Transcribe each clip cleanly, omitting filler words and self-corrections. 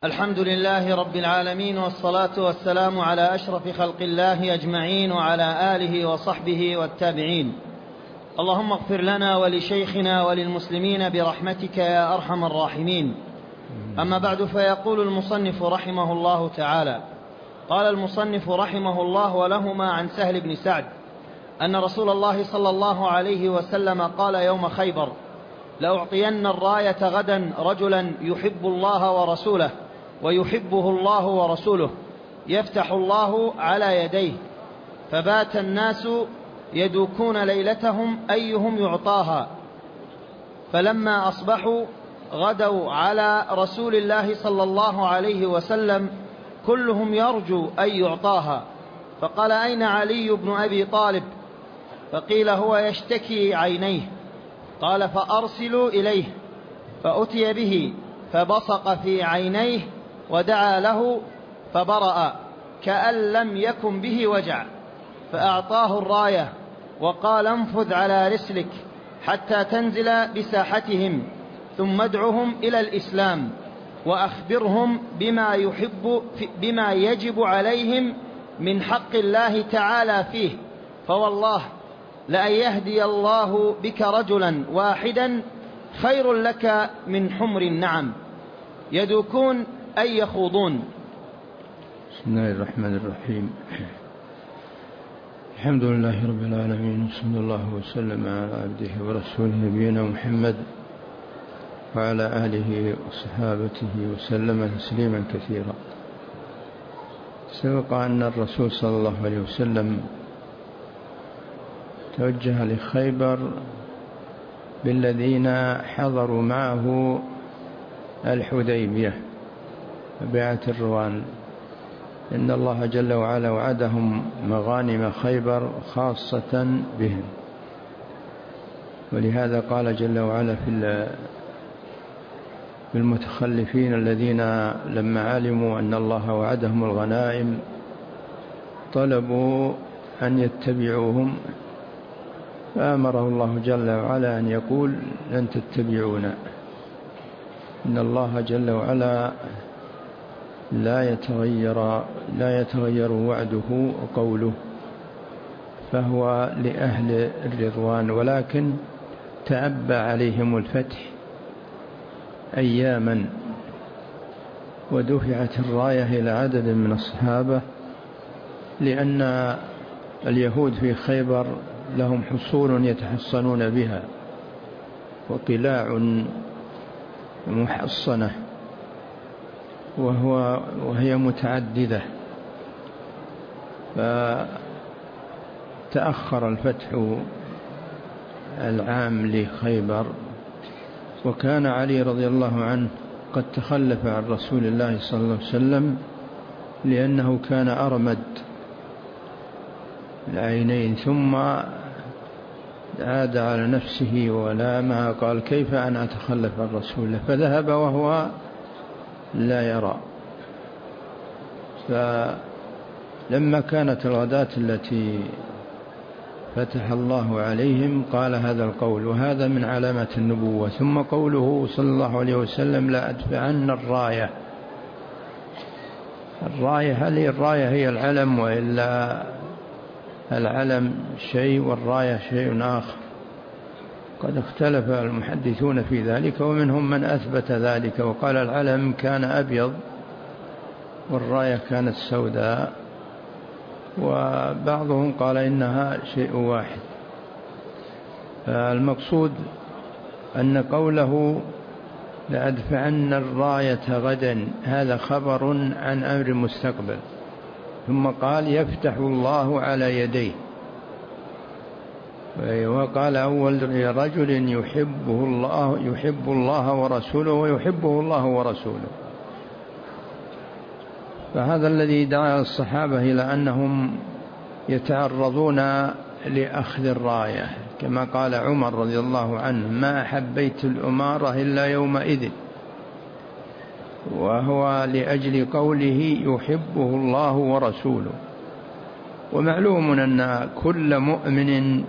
الحمد لله رب العالمين، والصلاة والسلام على أشرف خلق الله أجمعين، وعلى آله وصحبه والتابعين. اللهم اغفر لنا ولشيخنا وللمسلمين برحمتك يا أرحم الراحمين. أما بعد، فيقول المصنف رحمه الله تعالى: قال المصنف رحمه الله ولهما عن سهل بن سعد أن رسول الله صلى الله عليه وسلم قال يوم خيبر: لأعطين الراية غدا رجلا يحب الله ورسوله ويحبه الله ورسوله، يفتح الله على يديه. فبات الناس يدوكون ليلتهم أيهم يعطاها، فلما أصبحوا غدوا على رسول الله صلى الله عليه وسلم كلهم يرجو أن يعطاها. فقال: أين علي بن أبي طالب؟ فقيل: هو يشتكي عينيه. قال: فأرسلوا إليه. فأتي به فبصق في عينيه ودعا له فبرأ كأن لم يكن به وجع، فأعطاه الراية وقال: انفذ على رسلك حتى تنزل بساحتهم، ثم ادعهم إلى الإسلام وأخبرهم بما يجب عليهم من حق الله تعالى فيه، فوالله لأن يهدي الله بك رجلا واحدا خير لك من حمر النعم. يدوكون أي يخوضون. بسم الله الرحمن الرحيم. الحمد لله رب العالمين، وصلى الله وسلم على عبده ورسوله نبينا محمد وعلى آله وصحابته وسلم تسليما كثيرا. سبق أن الرسول صلى الله عليه وسلم توجه لخيبر بالذين حضروا معه الحديبية بيعة الرضوان، إن الله جل وعلا وعدهم مغانم خيبر خاصة بهم، ولهذا قال جل وعلا في المتخلفين الذين لما علموا أن الله وعدهم الغنائم طلبوا أن يتبعوهم، فأمره الله جل وعلا أن يقول: لن تتبعونا. إن الله جل وعلا لا يتغير وعده وقوله، فهو لأهل الرضوان، ولكن تأبى عليهم الفتح أياما، ودفعت الراية إلى عدد من الصحابة، لأن اليهود في خيبر لهم حصول يتحصنون بها وقلاع محصنة وهي متعددة، فتأخر الفتح العام لخيبر. وكان علي رضي الله عنه قد تخلف عن رسول الله صلى الله عليه وسلم لأنه كان أرمد العينين، ثم عاد على نفسه ولامها، قال: كيف أنا أتخلف عن رسول الله؟ فذهب وهو لا يرى. فلما كانت الغداة التي فتح الله عليهم قال هذا القول، وهذا من علامة النبوة. ثم قوله صلى الله عليه وسلم: لا أدفعن الراية. هل الراية هي العلم، وإلا العلم شيء والراية شيء آخر؟ قد اختلف المحدثون في ذلك، ومنهم من أثبت ذلك وقال العلم كان أبيض والراية كانت سوداء، وبعضهم قال إنها شيء واحد. المقصود أن قوله لأدفعن الراية غدا هذا خبر عن أمر مستقبل، ثم قال: يفتح الله على يديه. وقال: أول رجل يحب الله ورسوله ويحبه الله ورسوله. فهذا الذي دعا الصحابة إلى أنهم يتعرضون لأخذ الراية، كما قال عمر رضي الله عنه: ما حبيت الأمارة إلا يومئذ، وهو لأجل قوله يحبه الله ورسوله. ومعلوم أن كل مؤمن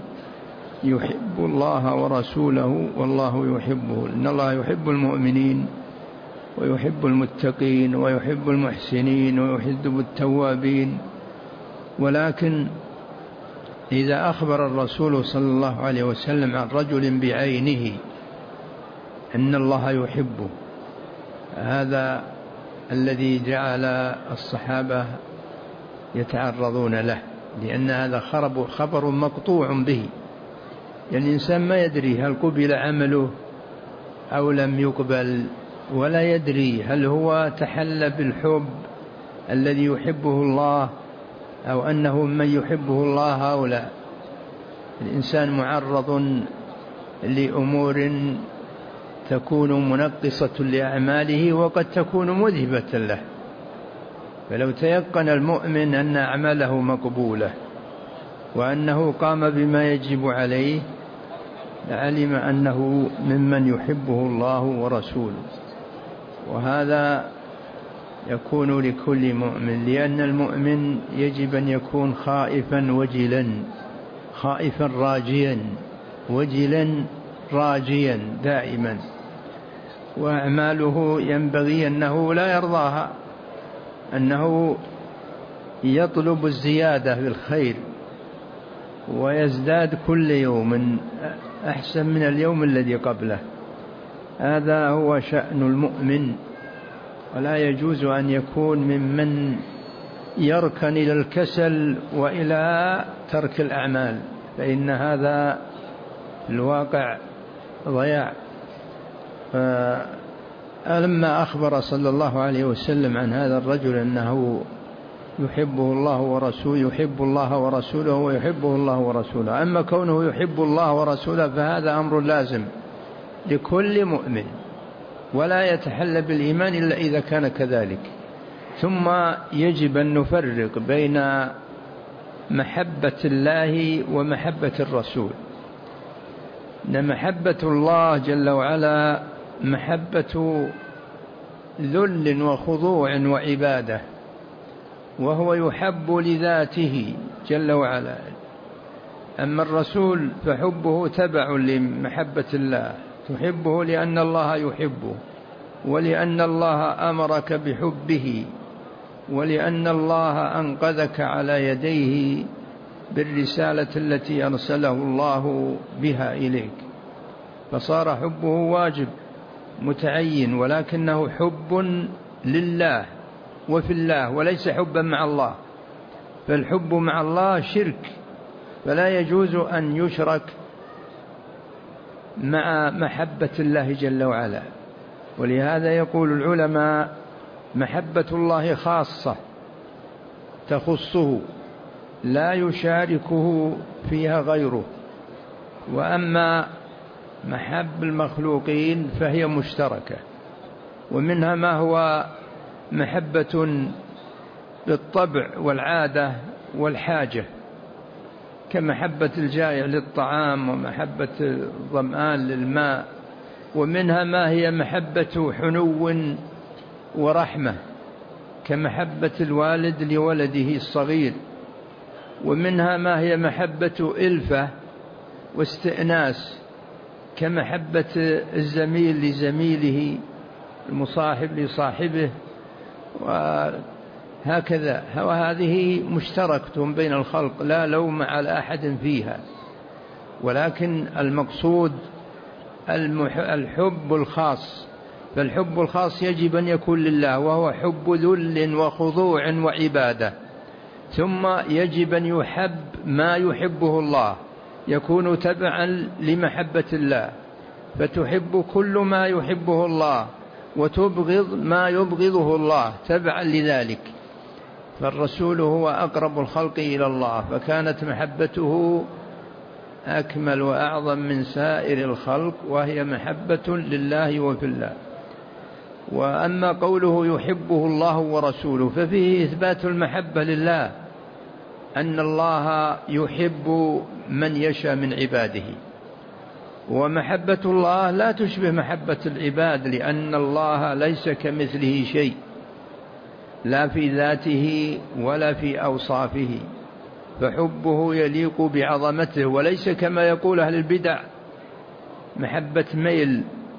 يحب الله ورسوله والله يحبه، إن الله يحب المؤمنين ويحب المتقين ويحب المحسنين ويحب التوابين. ولكن إذا أخبر الرسول صلى الله عليه وسلم عن رجل بعينه أن الله يحبه، هذا الذي جعل الصحابة يتعرضون له، لأن هذا خبر مقطوع به. يعني الإنسان ما يدري هل قبل عمله أو لم يقبل، ولا يدري هل هو تحلى بالحب الذي يحبه الله أو أنه من يحبه الله أو لا. الإنسان معرض لأمور تكون منقصة لأعماله وقد تكون مذهبة له. فلو تيقن المؤمن أن أعماله مقبولة وأنه قام بما يجب عليه لعلم أنه ممن يحبه الله ورسوله. وهذا يكون لكل مؤمن، لأن المؤمن يجب أن يكون خائفا وجلا، خائفا راجيا وجلا راجيا دائما، وأعماله ينبغي أنه لا يرضاها، أنه يطلب الزيادة في الخير ويزداد كل يوم أحسن من اليوم الذي قبله. هذا هو شأن المؤمن، ولا يجوز أن يكون ممن يركن إلى الكسل وإلى ترك الأعمال، فإن هذا الواقع ضياع. فلما أخبر صلى الله عليه وسلم عن هذا الرجل أنه يحبه الله ورسوله، يحب الله ورسوله ويحبه الله ورسوله. أما كونه يحب الله ورسوله فهذا أمر لازم لكل مؤمن، ولا يتحلى بالإيمان إلا إذا كان كذلك. ثم يجب أن نفرق بين محبة الله ومحبة الرسول. إن محبة الله جل وعلا محبة ذل وخضوع وعبادة، وهو يحب لذاته جل وعلا. أما الرسول فحبه تبع لمحبة الله، تحبه لأن الله يحبه، ولأن الله أمرك بحبه، ولأن الله أنقذك على يديه بالرسالة التي أرسله الله بها إليك، فصار حبه واجب متعين، ولكنه حب لله وفي الله، وليس حبا مع الله. فالحب مع الله شرك، فلا يجوز أن يشرك مع محبة الله جل وعلا. ولهذا يقول العلماء محبة الله خاصة تخصه لا يشاركه فيها غيره، وأما محب المخلوقين فهي مشتركة. ومنها ما هو محبة بالطبع والعادة والحاجة، كمحبة الجائع للطعام ومحبة الظمآن للماء. ومنها ما هي محبة حنو ورحمة، كمحبة الوالد لولده الصغير. ومنها ما هي محبة ألفة واستئناس، كمحبة الزميل لزميله، المصاحب لصاحبه، وهكذا. وهذه مشتركة بين الخلق لا لوم على أحد فيها، ولكن المقصود الحب الخاص. فالحب الخاص يجب أن يكون لله، وهو حب ذل وخضوع وعبادة. ثم يجب أن يحب ما يحبه الله، يكون تبعا لمحبة الله، فتحب كل ما يحبه الله وتبغض ما يبغضه الله تبعا لذلك. فالرسول هو أقرب الخلق إلى الله، فكانت محبته أكمل وأعظم من سائر الخلق، وهي محبة لله وفي الله. وأما قوله يحبه الله ورسوله ففيه إثبات المحبة لله، أن الله يحب من يشاء من عباده. ومحبة الله لا تشبه محبة العباد، لأن الله ليس كمثله شيء، لا في ذاته ولا في أوصافه، فحبه يليق بعظمته، وليس كما يقول أهل البدع محبة ميل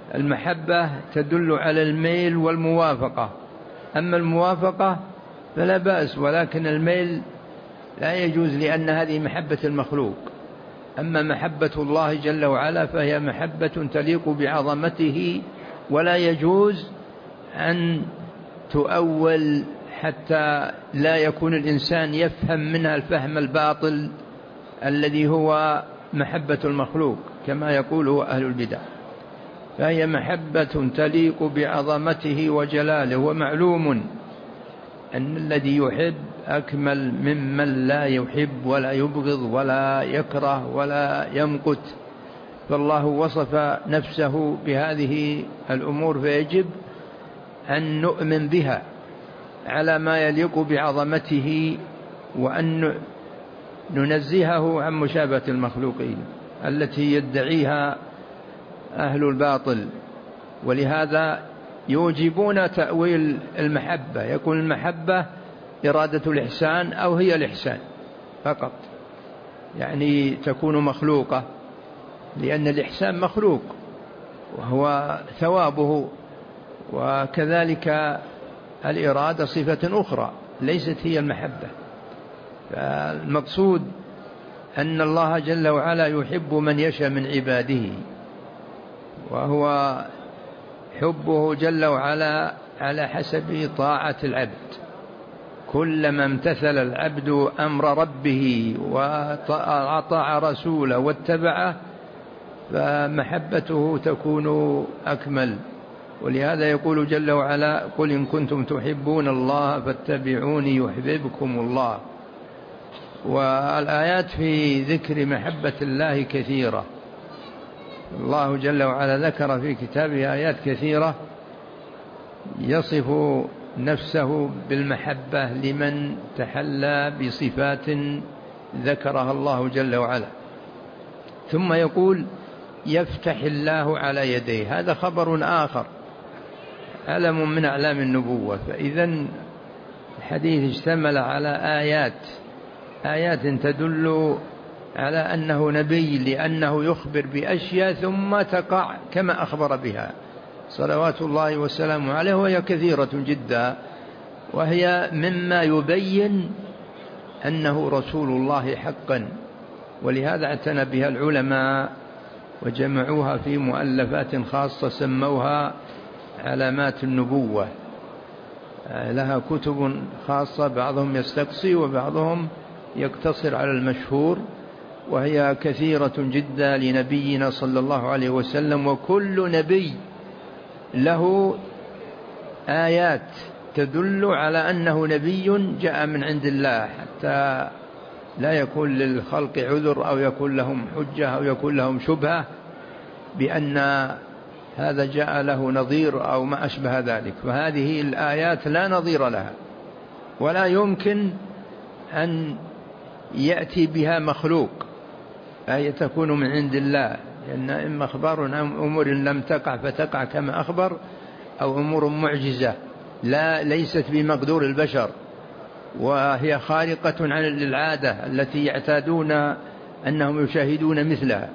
المحبة تدل على الميل والموافقة، أما الموافقة فلا بأس، ولكن الميل لا يجوز لأن هذه محبة المخلوق. أما محبة الله جل وعلا فهي محبة تليق بعظمته، ولا يجوز أن تؤول حتى لا يكون الإنسان يفهم منها الفهم الباطل الذي هو محبة المخلوق كما يقوله أهل البدع. فهي محبة تليق بعظمته وجلاله، ومعلوم أن الذي يحب أكمل ممن لا يحب ولا يبغض ولا يكره ولا يمقت. فالله وصف نفسه بهذه الأمور، فيجب أن نؤمن بها على ما يليق بعظمته، وأن ننزهه عن مشابهة المخلوقين التي يدعيها أهل الباطل. ولهذا يوجبون تأويل المحبة، يكون المحبة إرادة الإحسان أو هي الإحسان فقط، يعني تكون مخلوقة، لأن الإحسان مخلوق وهو ثوابه، وكذلك الإرادة صفة أخرى ليست هي المحبة. فالمقصود أن الله جل وعلا يحب من يشاء من عباده، وهو حبه جل وعلا على حسب طاعة العبد. كلما امتثل العبد أمر ربه وأطاع رسوله واتبعه فمحبته تكون أكمل. ولهذا يقول جل وعلا: قل إن كنتم تحبون الله فاتبعوني يحببكم الله. والآيات في ذكر محبة الله كثيرة، الله جل وعلا ذكر في كتابه آيات كثيرة يصف نفسه بالمحبة لمن تحلى بصفات ذكرها الله جل وعلا. ثم يقول: يفتح الله على يديه. هذا خبر آخر، علم من أعلام النبوة. فإذا الحديث اشتمل على آيات تدل على أنه نبي، لأنه يخبر بأشياء ثم تقع كما أخبر بها صلوات الله والسلام عليه، وهي كثيرة جدا، وهي مما يبين أنه رسول الله حقا. ولهذا اعتنى بها العلماء وجمعوها في مؤلفات خاصة سموها علامات النبوة، لها كتب خاصة، بعضهم يستقصي وبعضهم يقتصر على المشهور، وهي كثيرة جدا لنبينا صلى الله عليه وسلم. وكل نبي له آيات تدل على أنه نبي جاء من عند الله، حتى لا يكون للخلق عذر أو يكون لهم حجة أو يكون لهم شبهة بأن هذا جاء له نظير أو ما أشبه ذلك. فهذه الآيات لا نظير لها، ولا يمكن أن يأتي بها مخلوق، فهي تكون من عند الله، لأن إما أخبار عن أمور لم تقع فتقع كما أخبر، أو أمور معجزة ليست بمقدور البشر، وهي خارقة عن العادة التي يعتادون أنهم يشاهدون مثلها.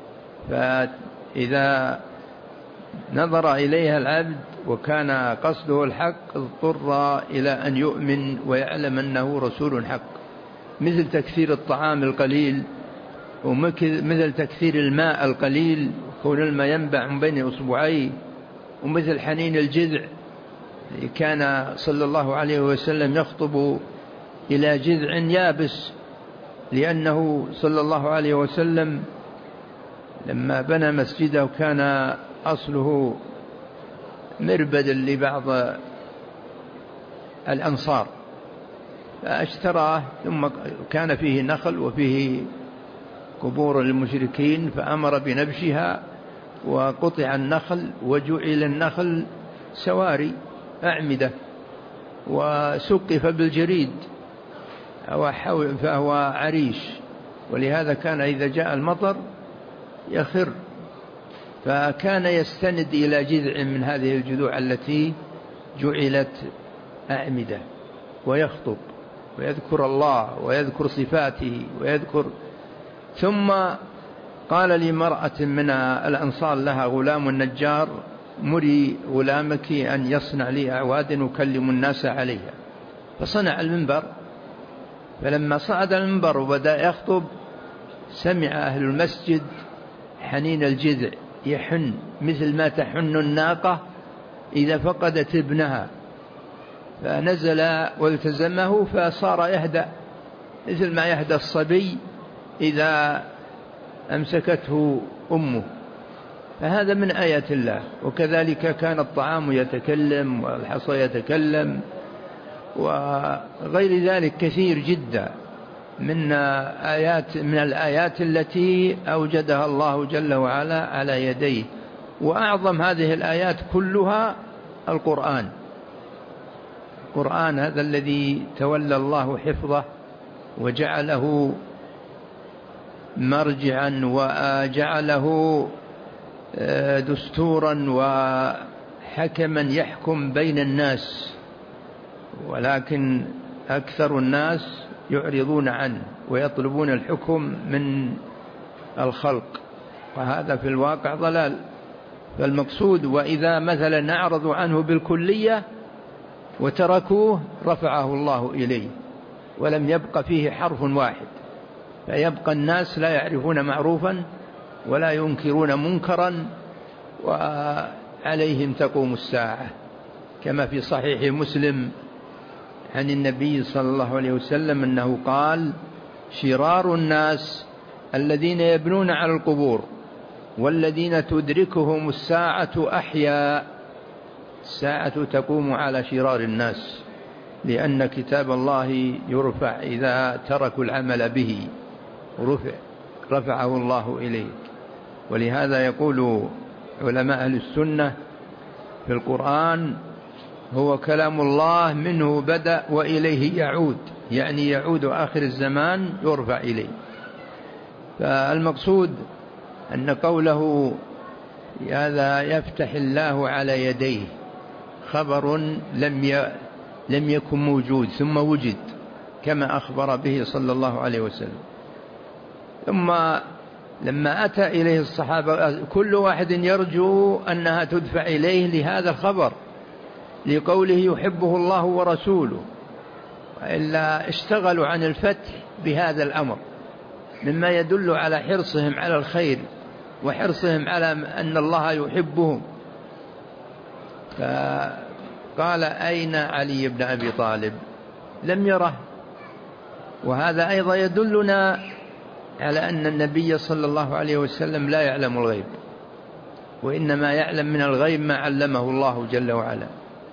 فإذا نظر إليها العبد وكان قصده الحق اضطر إلى أن يؤمن ويعلم أنه رسول حق، مثل تكثير الطعام القليل، ومثل تكثير الماء القليل، كون الماء ينبع من بين أصبعيه، ومثل حنين الجذع. كان صلى الله عليه وسلم يخطب إلى جذع يابس، لأنه صلى الله عليه وسلم لما بنى مسجده كان أصله مربدا لبعض الأنصار، فاشتراه، ثم كان فيه نخل وفيه قبور للمشركين، فأمر بنبشها وقطع النخل وجعل النخل سواري أعمدة وسقف بالجريد فهو عريش، ولهذا كان إذا جاء المطر يخر، فكان يستند إلى جذع من هذه الجذوع التي جعلت أعمدة ويخطب ويذكر الله ويذكر صفاته ويذكر. ثم فقال لي مرأة من الأنصار لها غلام النجار: مري غلامك أن يصنع لي أعواد أكلم الناس عليها. فصنع المنبر، فلما صعد المنبر وبدأ يخطب سمع أهل المسجد حنين الجذع يحن مثل ما تحن الناقة إذا فقدت ابنها، فنزل والتزمه فصار يهدأ مثل ما يهدأ الصبي إذا أمسكته أمه. فهذا من آيات الله. وكذلك كان الطعام يتكلم والحصى يتكلم وغير ذلك كثير جدا من الآيات التي أوجدها الله جل وعلا على يديه. وأعظم هذه الآيات كلها القرآن هذا الذي تولى الله حفظه وجعله مرجعا وجعله دستورا وحكما يحكم بين الناس، ولكن أكثر الناس يعرضون عنه ويطلبون الحكم من الخلق، وهذا في الواقع ضلال. فالمقصود وإذا مثلا نعرضوا عنه بالكلية وتركوه رفعه الله إليه ولم يبق فيه حرف واحد، فيبقى الناس لا يعرفون معروفا ولا ينكرون منكرا وعليهم تقوم الساعة. كما في صحيح مسلم عن النبي صلى الله عليه وسلم أنه قال: شرار الناس الذين يبنون على القبور والذين تدركهم الساعة أحياء. الساعة تقوم على شرار الناس، لأن كتاب الله يرفع إذا تركوا العمل به رفعه الله إليه. ولهذا يقول علماء أهل السنة في القرآن: هو كلام الله منه بدأ وإليه يعود، يعني يعود آخر الزمان يرفع إليه. فالمقصود أن قوله هذا يفتح الله على يديه خبر لم يكن موجود ثم وجد كما أخبر به صلى الله عليه وسلم. ثم لما أتى إليه الصحابة كل واحد يرجو أنها تدفع إليه لهذا الخبر، لقوله يحبه الله ورسوله، وإلا اشتغلوا عن الفتح بهذا الأمر، مما يدل على حرصهم على الخير وحرصهم على أن الله يحبهم. فقال: أين علي بن أبي طالب؟ لم يره. وهذا أيضا يدلنا على أن النبي صلى الله عليه وسلم لا يعلم الغيب، وإنما يعلم من الغيب ما علمه الله جل وعلا.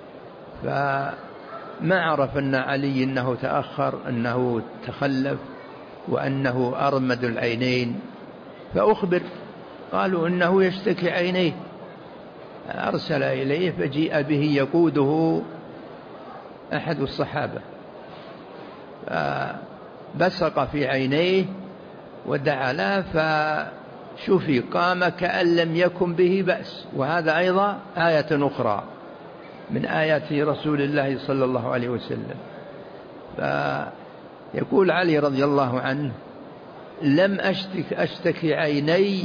فما عرف أن علي أنه تأخر، أنه تخلف، وأنه أرمد العينين، فأخبر قالوا إنه يشتكي عينيه، أرسل إليه فجيء به يقوده أحد الصحابة، فبصق في عينيه ودعا له فشفي، قام كأن لم يكن به بأس. وهذا أيضا آية أخرى من آيات رسول الله صلى الله عليه وسلم. فيقول علي رضي الله عنه: لم أشتكي عيني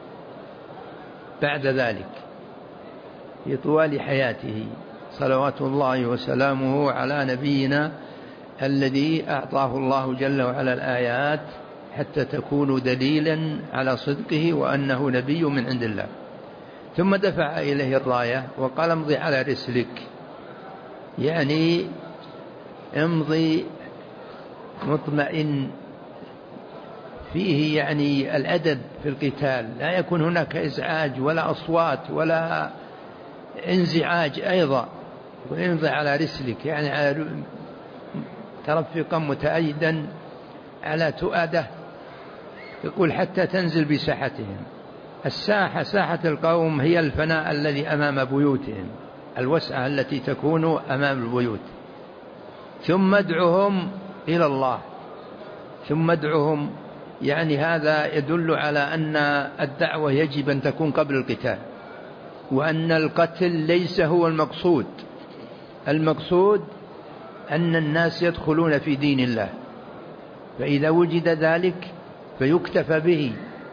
بعد ذلك في طوال حياته صلوات الله وسلامه على نبينا الذي أعطاه الله جل وعلا الآيات حتى تكون دليلا على صدقه وأنه نبي من عند الله. ثم دفع إليه الراية وقال: امضي على رسلك، يعني امضي مطمئن، فيه يعني الأدب في القتال، لا يكون هناك إزعاج ولا أصوات ولا انزعاج. أيضا امضي على رسلك، يعني ترفقا متأيدا على تؤده، يقول حتى تنزل بساحتهم. الساحة ساحة القوم هي الفناء الذي أمام بيوتهم، الوسعة التي تكون أمام البيوت. ثم ادعهم إلى الله، ثم ادعهم، يعني هذا يدل على أن الدعوة يجب أن تكون قبل القتال، وأن القتل ليس هو المقصود. المقصود أن الناس يدخلون في دين الله، فإذا وجد ذلك فيكتفى به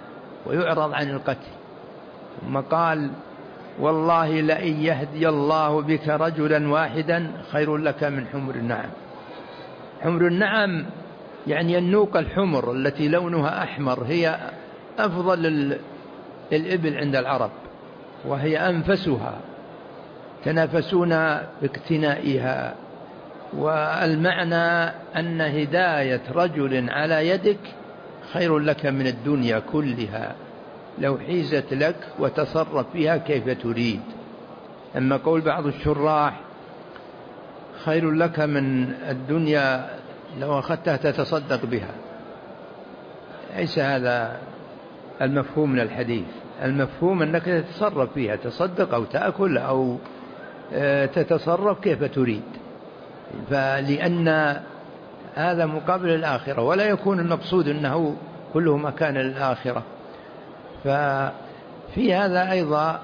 ويعرض عن القتل. ثم قال والله لئن يهدي الله بك رجلا واحدا خير لك من حمر النعم. حمر النعم يعني النوق الحمر التي لونها أحمر، هي أفضل الإبل عند العرب، وهي أنفسها، تنافسون باقتنائها. والمعنى أن هداية رجل على يدك خير لك من الدنيا كلها لو حيزت لك وتصرف فيها كيف تريد. أما قول بعض الشراح خير لك من الدنيا لو أخذتها تتصدق بها، ليس هذا المفهوم من الحديث. المفهوم أنك تتصرف فيها، تصدق أو تأكل أو تتصرف كيف تريد، فلأن هذا مقابل الآخرة، ولا يكون المقصود أنه كله مكان للآخرة. ففي هذا أيضا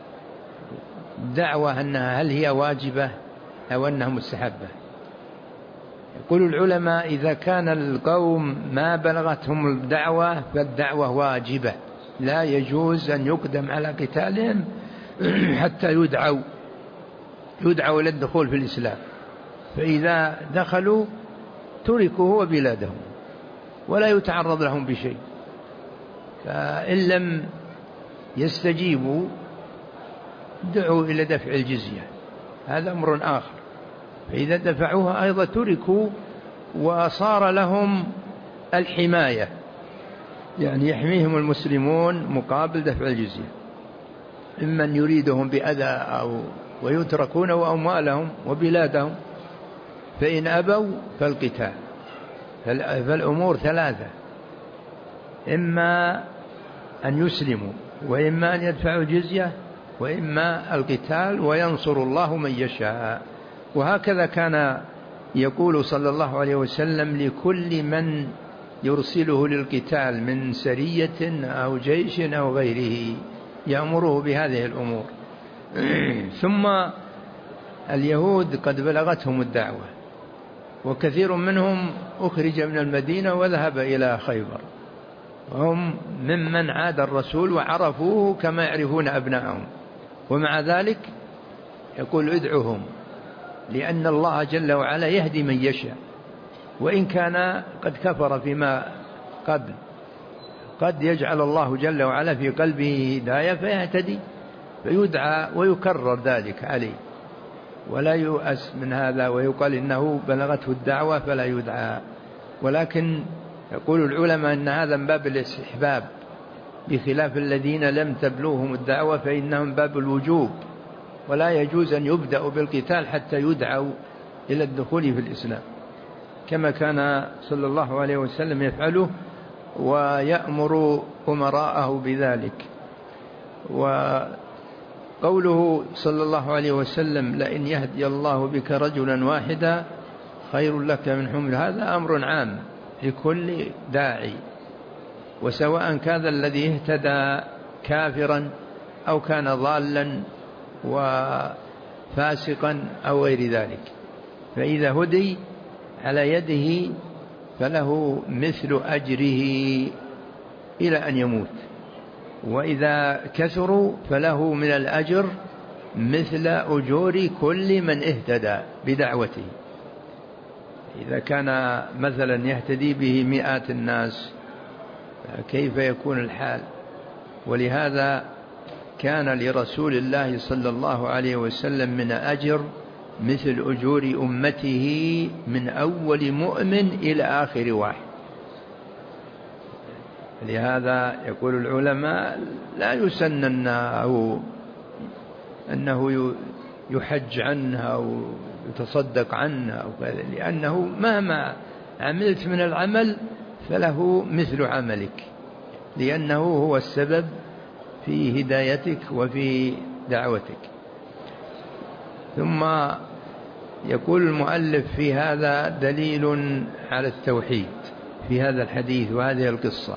دعوة أنها هل هي واجبة أو أنها مستحبة. يقول العلماء إذا كان القوم ما بلغتهم الدعوة فالدعوة واجبة، لا يجوز أن يقدم على قتالهم حتى يدعوا إلى الدخول في الإسلام. فإذا دخلوا تركوا وبلادهم ولا يتعرض لهم بشيء. فإن لم يستجيبوا دعوا إلى دفع الجزية، هذا أمر آخر. فإذا دفعوها أيضا تركوا وصار لهم الحماية، يعني يحميهم المسلمون مقابل دفع الجزية، ممن يريدهم بأذى ويتركون وأموالهم وبلادهم. فإن أبوا فالقتال. فالأمور ثلاثة: إما أن يسلموا، وإما أن يدفعوا جزية، وإما القتال، وينصر الله من يشاء. وهكذا كان يقول صلى الله عليه وسلم لكل من يرسله للقتال من سرية أو جيش أو غيره، يأمره بهذه الأمور. ثم اليهود قد بلغتهم الدعوة، وكثير منهم أخرج من المدينة وذهب إلى خيبر، وهم ممن عاد الرسول وعرفوه كما يعرفون أبنائهم. ومع ذلك يقول ادعوهم، لأن الله جل وعلا يهدي من يشاء، وإن كان قد كفر فيما قبل قد يجعل الله جل وعلا في قلبه هداية فيهتدي، فيدعى ويكرر ذلك عليه، ولا يؤس من هذا ويقال إنه بلغته الدعوة فلا يدعى. ولكن يقول العلماء أن هذا من باب الاستحباب، بخلاف الذين لم تبلغهم الدعوة فإنهم باب الوجوب، ولا يجوز أن يبدأوا بالقتال حتى يدعوا إلى الدخول في الإسلام، كما كان صلى الله عليه وسلم يفعله ويأمر أمراءه بذلك. وقوله صلى الله عليه وسلم لئن يهدي الله بك رجلا واحدا خير لك من حمر، هذا أمر عام لكل داعي، وسواء كان الذي اهتدى كافرا أو كان ضالا وفاسقا أو غير ذلك، فإذا هدي على يده فله مثل أجره إلى أن يموت، وإذا كثروا فله من الأجر مثل أجور كل من اهتدى بدعوته. إذا كان مثلا يهتدي به مئات الناس كيف يكون الحال؟ ولهذا كان لرسول الله صلى الله عليه وسلم من أجر مثل أجور أمته من أول مؤمن إلى آخر واحد. لهذا يقول العلماء لا يسنن أنه يحج عنها أو يتصدق عنها أو كذا، لأنه مهما عملت من العمل فله مثل عملك، لأنه هو السبب في هدايتك وفي دعوتك. ثم يقول المؤلف في هذا دليل على التوحيد في هذا الحديث وهذه القصة،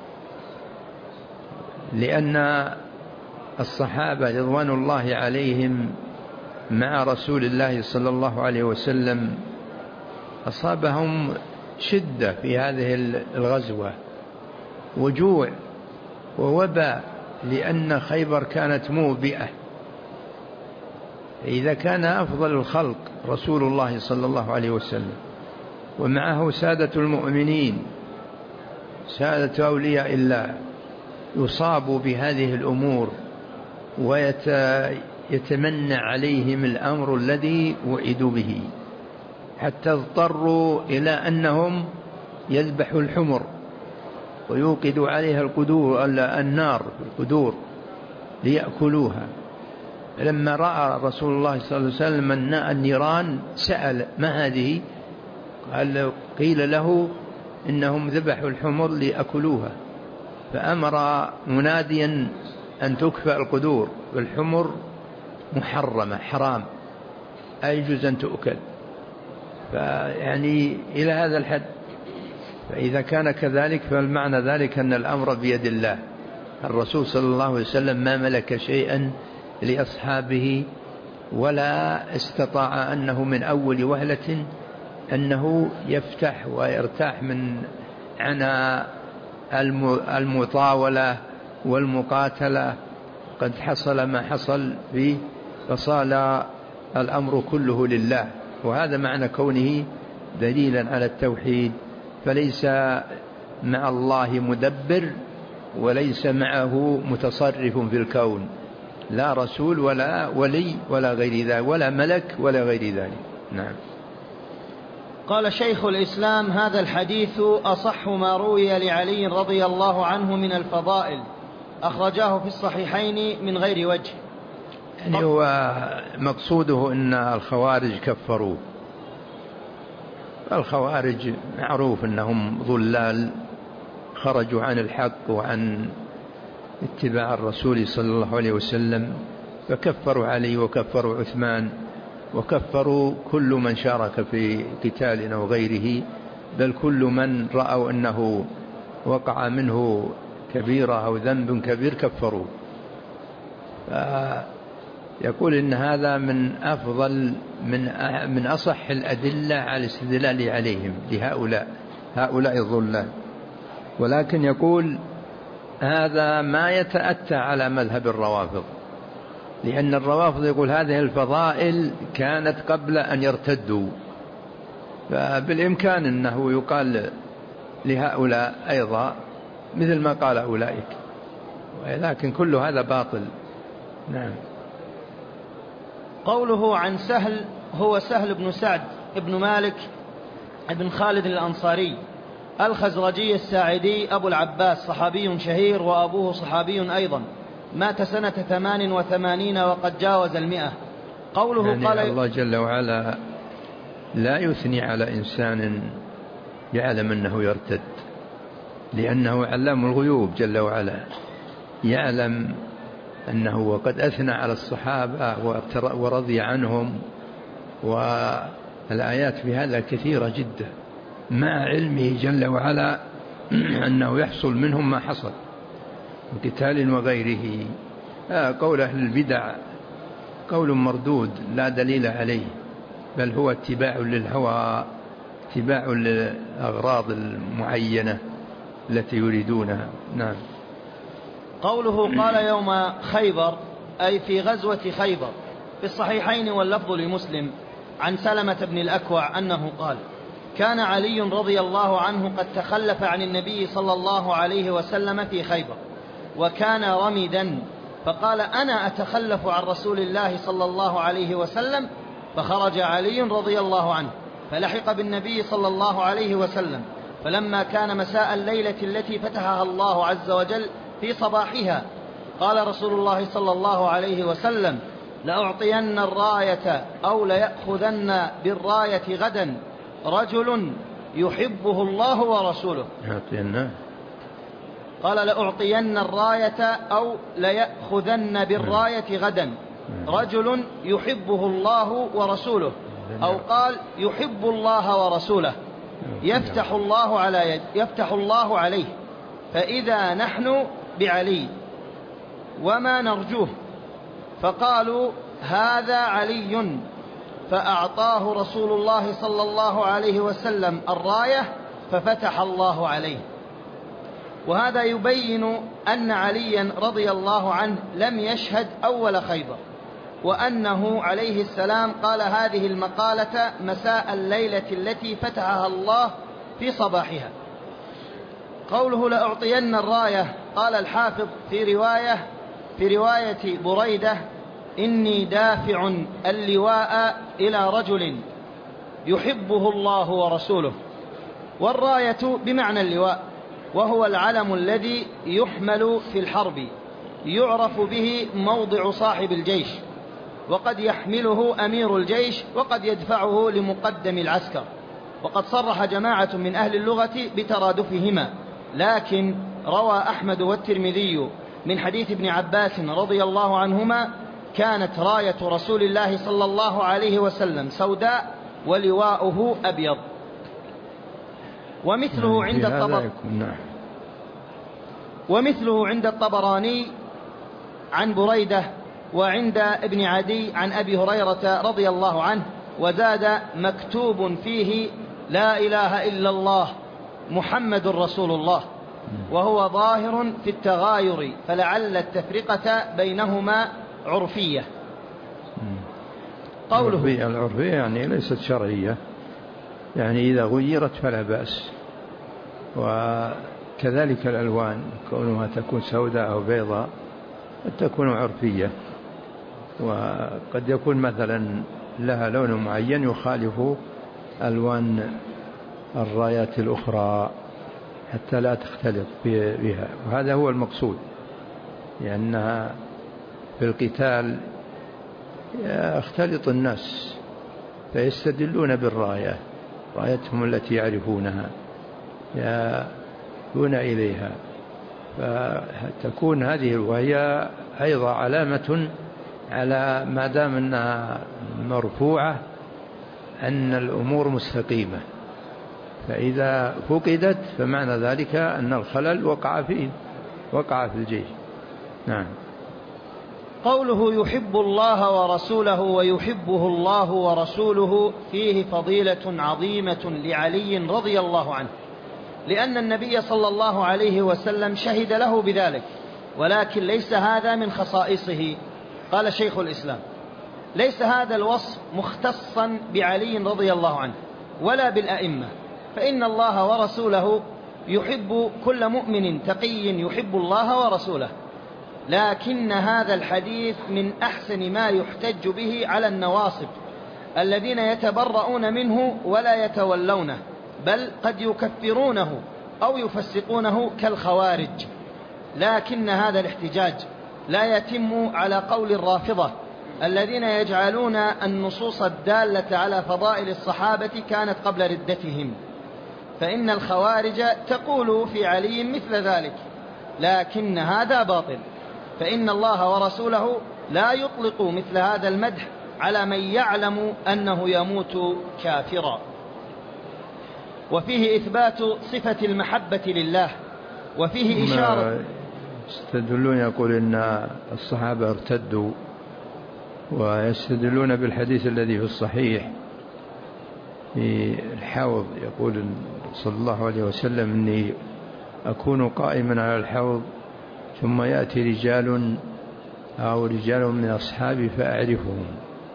لأن الصحابة رضوان الله عليهم مع رسول الله صلى الله عليه وسلم أصابهم شدة في هذه الغزوة وجوع ووباء، لأن خيبر كانت موبئة. إذا كان أفضل الخلق رسول الله صلى الله عليه وسلم ومعه سادة المؤمنين سادة أولياء الله يصابوا بهذه الأمور ويتمنى عليهم الأمر الذي وعدوا به، حتى اضطروا إلى أنهم يذبحوا الحمر ويوقدوا عليها النار القدور ليأكلوها. لما رأى رسول الله صلى الله عليه وسلم النيران سأل: ما هذه؟ قيل له: إنهم ذبحوا الحمر ليأكلوها، فأمر مناديا أن تكفأ القدور، والحمر محرمة حرام لا يجوز أن تؤكل، فيعني إلى هذا الحد. فإذا كان كذلك فالمعنى ذلك أن الأمر بيد الله. الرسول صلى الله عليه وسلم ما ملك شيئا لأصحابه، ولا استطاع أنه من أول وهلة أنه يفتح ويرتاح من عناء المطاولة والمقاتلة. قد حصل ما حصل فيه، فصال الأمر كله لله، وهذا معنى كونه دليلا على التوحيد. فليس مع الله مدبر، وليس معه متصرف في الكون، لا رسول ولا ولي ولا غير ذلك، ولا ملك ولا غير ذلك. نعم. قال شيخ الإسلام: هذا الحديث أصح ما روي لعلي رضي الله عنه من الفضائل، أخرجاه في الصحيحين من غير وجه. يعني هو مقصوده أن الخوارج كفروا. الخوارج معروف أنهم ضلال، خرجوا عن الحق وعن اتباع الرسول صلى الله عليه وسلم، فكفروا علي وكفروا عثمان وكفروا كل من شارك في قتالنا وغيره، بل كل من رأوا أنه وقع منه كبيرة أو ذنب كبير كفروا. يقول إن هذا من أفضل من أصح الأدلة على الاستدلال عليهم لهؤلاء الضلال. ولكن يقول هذا ما يتأتى على مذهب الروافض، لأن الروافض يقول هذه الفضائل كانت قبل أن يرتدوا، فبالإمكان أنه يقال لهؤلاء أيضا مثل ما قال أولئك، ولكن كل هذا باطل. نعم. قوله عن سهل هو سهل بن سعد بن مالك بن خالد الأنصاري الخزرجي الساعدي أبو العباس، صحابي شهير وأبوه صحابي أيضا، مات سنة 88 وقد جاوز 100. قوله يعني قال الله جل وعلا لا يثني على إنسان يعلم أنه يرتد، لأنه علام الغيوب جل وعلا، يعلم أنه وقد أثنى على الصحابة ورضي عنهم، والآيات في هذا كثيرة جدا، مع علمه جل وعلا أنه يحصل منهم ما حصل من قتال وغيره. قول أهل البدع قول مردود لا دليل عليه، بل هو اتباع للهوى، اتباع للأغراض المعينة التي يريدونها. نعم. قوله قال يوم خيبر أي في غزوة خيبر، في الصحيحين واللفظ لمسلم عن سلمة بن الأكوع أنه قال: كان علي رضي الله عنه قد تخلف عن النبي صلى الله عليه وسلم في خيبر، وكان رمدا، فقال: أنا أتخلف عن رسول الله صلى الله عليه وسلم. فخرج علي رضي الله عنه فلحق بالنبي صلى الله عليه وسلم، فلما كان مساء الليلة التي فتحها الله عز وجل في صباحها، قال رسول الله صلى الله عليه وسلم: لأعطين الراية أو ليأخذن بالراية غدا رجل يحبه الله ورسوله. قال: لأعطين الراية أو ليأخذن بالراية غدا رجل يحبه الله ورسوله، أو قال يحب الله ورسوله، يفتح الله عليه، فإذا نحن بعلي وما نرجوه. فقالوا: هذا علي. فأعطاه رسول الله صلى الله عليه وسلم الراية ففتح الله عليه. وهذا يبين أن عليا رضي الله عنه لم يشهد أول خيبر، وأنه عليه السلام قال هذه المقالة مساء الليلة التي فتحها الله في صباحها. قوله لأعطين الراية، قال الحافظ في رواية بريدة إني دافع اللواء إلى رجل يحبه الله ورسوله. والراية بمعنى اللواء، وهو العلم الذي يحمل في الحرب يعرف به موضع صاحب الجيش، وقد يحمله أمير الجيش وقد يدفعه لمقدم العسكر. وقد صرح جماعة من أهل اللغة بترادفهما، لكن روى أحمد والترمذي من حديث ابن عباس رضي الله عنهما كانت راية رسول الله صلى الله عليه وسلم سوداء ولواؤه أبيض. ومثله عند الطبراني عن بريدة وعند ابن عدي عن أبي هريرة رضي الله عنه، وزاد مكتوب فيه لا إله إلا الله محمد رسول الله، وهو ظاهر في التغاير، فلعل التفرقة بينهما عرفية. قوله العرفية يعني ليست شرعية، يعني إذا غيرت فلا بأس. وكذلك الألوان كونها تكون سوداء أو بيضاء قد تكون عرفية، وقد يكون مثلا لها لون معين يخالف ألوان الرايات الأخرى حتى لا تختلط بها، وهذا هو المقصود، لأنها في القتال يختلط الناس فيستدلون بالراية، رايتهم التي يعرفونها يأتون إليها، فتكون هذه وهي أيضا علامة على ما دام أنها مرفوعة أن الأمور مستقيمة، فإذا فقدت فمعنى ذلك أن الخلل وقع في الجيش. نعم. قوله يحب الله ورسوله ويحبه الله ورسوله فيه فضيلة عظيمة لعلي رضي الله عنه، لأن النبي صلى الله عليه وسلم شهد له بذلك، ولكن ليس هذا من خصائصه. قال شيخ الإسلام ليس هذا الوصف مختصا بعلي رضي الله عنه ولا بالأئمة، فإن الله ورسوله يحب كل مؤمن تقي يحب الله ورسوله، لكن هذا الحديث من أحسن ما يحتج به على النواصب الذين يتبرؤون منه ولا يتولونه، بل قد يكفرونه أو يفسقونه كالخوارج. لكن هذا الاحتجاج لا يتم على قول الرافضة الذين يجعلون النصوص الدالة على فضائل الصحابة كانت قبل ردتهم، فإن الخوارج تقول في علي مثل ذلك، لكن هذا باطل، فإن الله ورسوله لا يطلق مثل هذا المدح على من يعلم أنه يموت كافرا. وفيه إثبات صفة المحبة لله، وفيه إشارة يستدلون يقول إن الصحابة ارتدوا، ويستدلون بالحديث الذي في الصحيح في الحوض، يقول صلى الله عليه وسلم إني أكون قائما على الحوض ثم يأتي رجال من أصحابي فأعرفهم،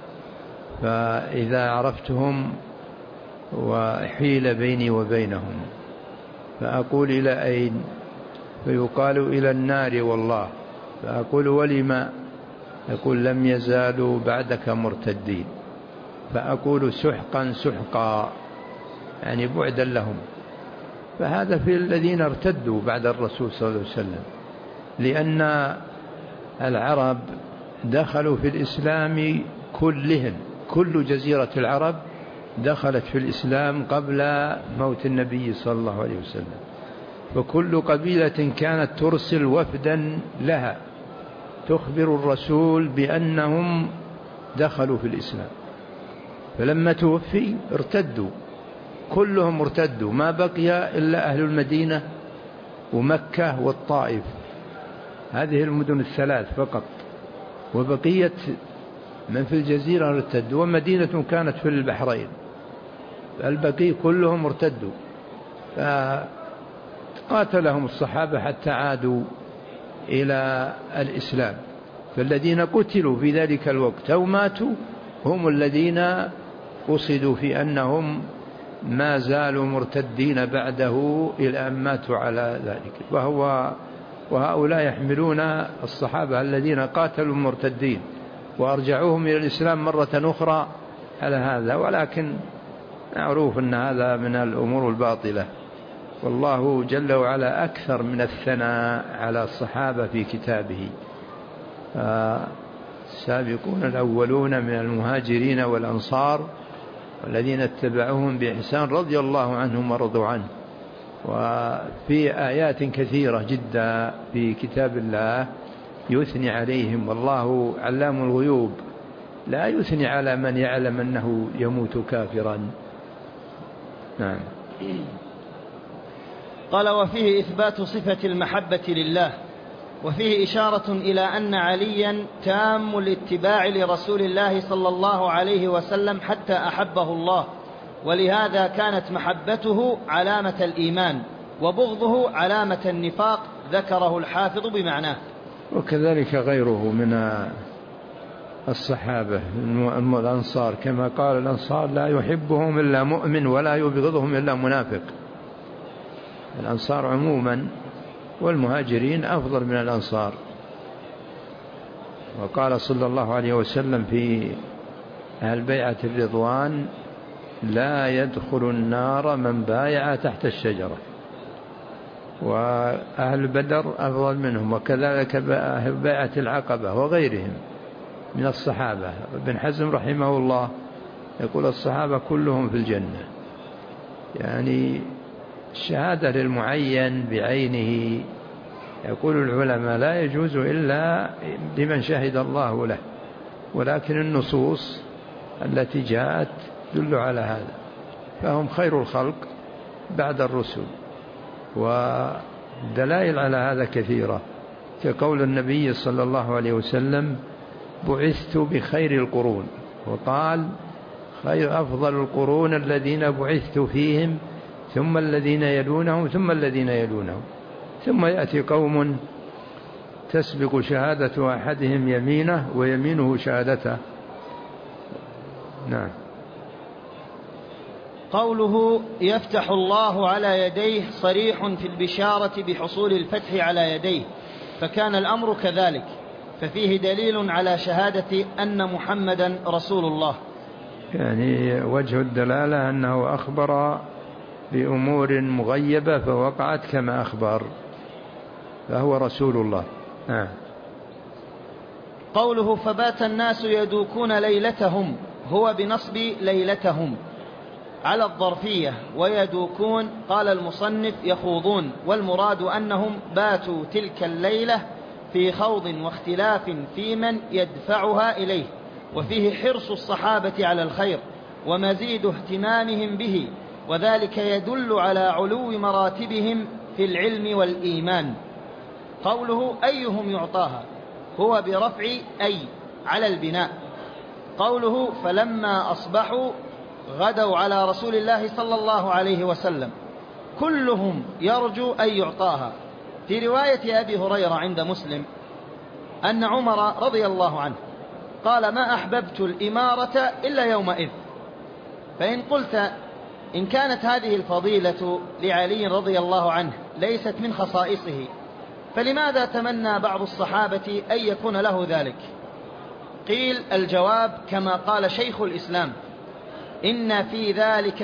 فإذا عرفتهم وحيل بيني وبينهم فأقول إلى أين؟ فيقال إلى النار والله، فأقول ولما؟ يقول لم يزالوا بعدك مرتدين، فأقول سحقا سحقا، يعني بعدا لهم. فهذا في الذين ارتدوا بعد الرسول صلى الله عليه وسلم، لأن العرب دخلوا في الإسلام كلهم، كل جزيرة العرب دخلت في الإسلام قبل موت النبي صلى الله عليه وسلم، فكل قبيلة كانت ترسل وفدا لها تخبر الرسول بأنهم دخلوا في الإسلام، فلما توفي ارتدوا، كلهم ارتدوا، ما بقي إلا أهل المدينة ومكة والطائف، هذه المدن الثلاث فقط، وبقية من في الجزيرة ارتدوا، ومدينة كانت في البحرين، البقي كلهم ارتدوا. قاتلهم الصحابة حتى عادوا إلى الإسلام، فالذين قتلوا في ذلك الوقت أو ماتوا هم الذين قصدوا في أنهم ما زالوا مرتدين بعده إلى أن ماتوا على ذلك. وهؤلاء يحملون الصحابة الذين قاتلوا المرتدين وأرجعوهم إلى الإسلام مرة أخرى على هذا، ولكن معروف أن هذا من الأمور الباطلة. والله جل وعلا أكثر من الثناء على الصحابة في كتابه. السابقون الأولون من المهاجرين والأنصار والذين اتبعوهم بإحسان رضي الله عنهم ورضوا عنه. وفي آيات كثيرة جدا في كتاب الله يثني عليهم، والله علام الغيوب لا يثني على من يعلم أنه يموت كافرا. نعم. قال: وفيه إثبات صفة المحبة لله، وفيه إشارة إلى أن عليا تام الاتباع لرسول الله صلى الله عليه وسلم حتى أحبه الله، ولهذا كانت محبته علامة الإيمان وبغضه علامة النفاق، ذكره الحافظ بمعناه. وكذلك غيره من الصحابة الأنصار، كما قال: الأنصار لا يحبهم إلا مؤمن ولا يبغضهم إلا منافق. الأنصار عموما والمهاجرين أفضل من الأنصار. وقال صلى الله عليه وسلم في أهل بيعة الرضوان: لا يدخل النار من بايع تحت الشجرة. وأهل بدر أفضل منهم، وكذلك أهل بيعة العقبة وغيرهم من الصحابة. ابن حزم رحمه الله يقول: الصحابة كلهم في الجنة. يعني الشهادة للمعين بعينه، يقول العلماء، لا يجوز إلا لمن شهد الله له، ولكن النصوص التي جاءت تدل على هذا، فهم خير الخلق بعد الرسل. ودلائل على هذا كثيرة، كقول النبي صلى الله عليه وسلم: بعثت بخير القرون، وقال: خير أفضل القرون الذين بعثت فيهم، ثم الذين يلونهم، ثم الذين يلونهم، ثم يأتي قوم تسبق شهادة أحدهم يمينه ويمينه شهادته. نعم. قوله: يفتح الله على يديه صريح في البشارة بحصول الفتح على يديه، فكان الأمر كذلك، ففيه دليل على شهادة أن محمدا رسول الله. يعني وجه الدلالة أنه أخبر بأمور مغيبة فوقعت كما أخبر، فهو رسول الله. قوله: فبات الناس يدوكون ليلتهم، هو بنصب ليلتهم على الظرفية، ويدوكون قال المصنف يخوضون، والمراد أنهم باتوا تلك الليلة في خوض واختلاف في من يدفعها إليه. وفيه حرص الصحابة على الخير ومزيد اهتمامهم به، وذلك يدل على علو مراتبهم في العلم والإيمان. قوله: أيهم يعطاها، هو برفع أي على البناء. قوله: فلما أصبحوا غدوا على رسول الله صلى الله عليه وسلم، كلهم يرجو أن يعطاها. في رواية أبي هريرة عند مسلم أن عمر رضي الله عنه قال: ما أحببت الإمارة إلا يومئذ. فإن قلت إن كانت هذه الفضيلة لعلي رضي الله عنه ليست من خصائصه، فلماذا تمنى بعض الصحابة أن يكون له ذلك؟ قيل: الجواب كما قال شيخ الإسلام: إن في ذلك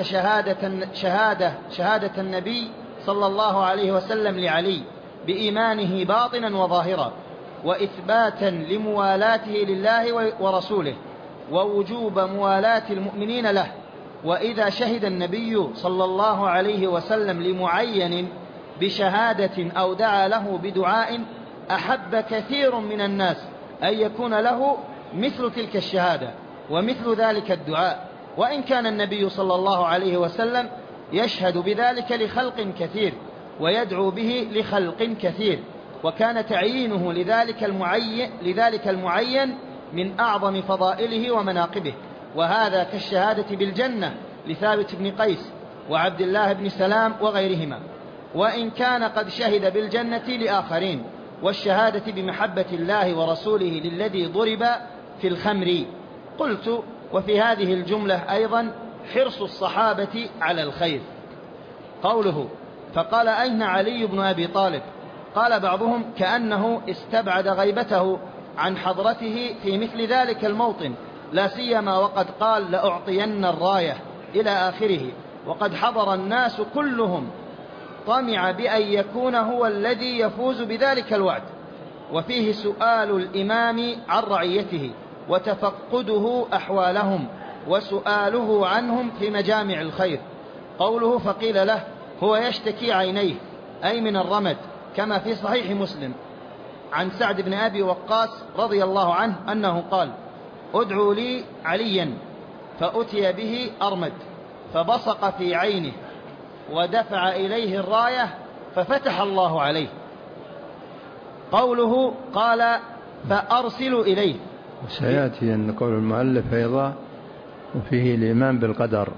شهادة النبي صلى الله عليه وسلم لعلي بإيمانه باطنا وظاهرا، وإثباتا لموالاته لله ورسوله، ووجوب موالاة المؤمنين له. وإذا شهد النبي صلى الله عليه وسلم لمعين بشهادة أو دعا له بدعاء، أحب كثير من الناس أن يكون له مثل تلك الشهادة ومثل ذلك الدعاء، وإن كان النبي صلى الله عليه وسلم يشهد بذلك لخلق كثير ويدعو به لخلق كثير، وكان تعيينه لذلك المعين من أعظم فضائله ومناقبه. وهذا كالشهادة بالجنة لثابت بن قيس وعبد الله بن سلام وغيرهما. وإن كان قد شهد بالجنة لآخرين، والشهادة بمحبة الله ورسوله للذي ضرب في الخمر. قلت: وفي هذه الجملة أيضا حرص الصحابة على الخير. قوله: فقال: أين علي بن أبي طالب؟ قال بعضهم: كأنه استبعد غيبته عن حضرته في مثل ذلك الموطن، لا سيما وقد قال: لأعطين الراية إلى آخره، وقد حضر الناس كلهم، طمع بأن يكون هو الذي يفوز بذلك الوعد. وفيه سؤال الإمام عن رعيته وتفقده أحوالهم وسؤاله عنهم في مجامع الخير. قوله: فقيل له: هو يشتكي عينيه، أي من الرمد، كما في صحيح مسلم عن سعد بن أبي وقاص رضي الله عنه أنه قال: ادعوا لي عليا، فأتي به أرمد فبصق في عينه ودفع إليه الراية ففتح الله عليه. قوله: قال: فأرسل إليه. وسيأتي أن قول المؤلف أيضا وفيه الإيمان بالقدر،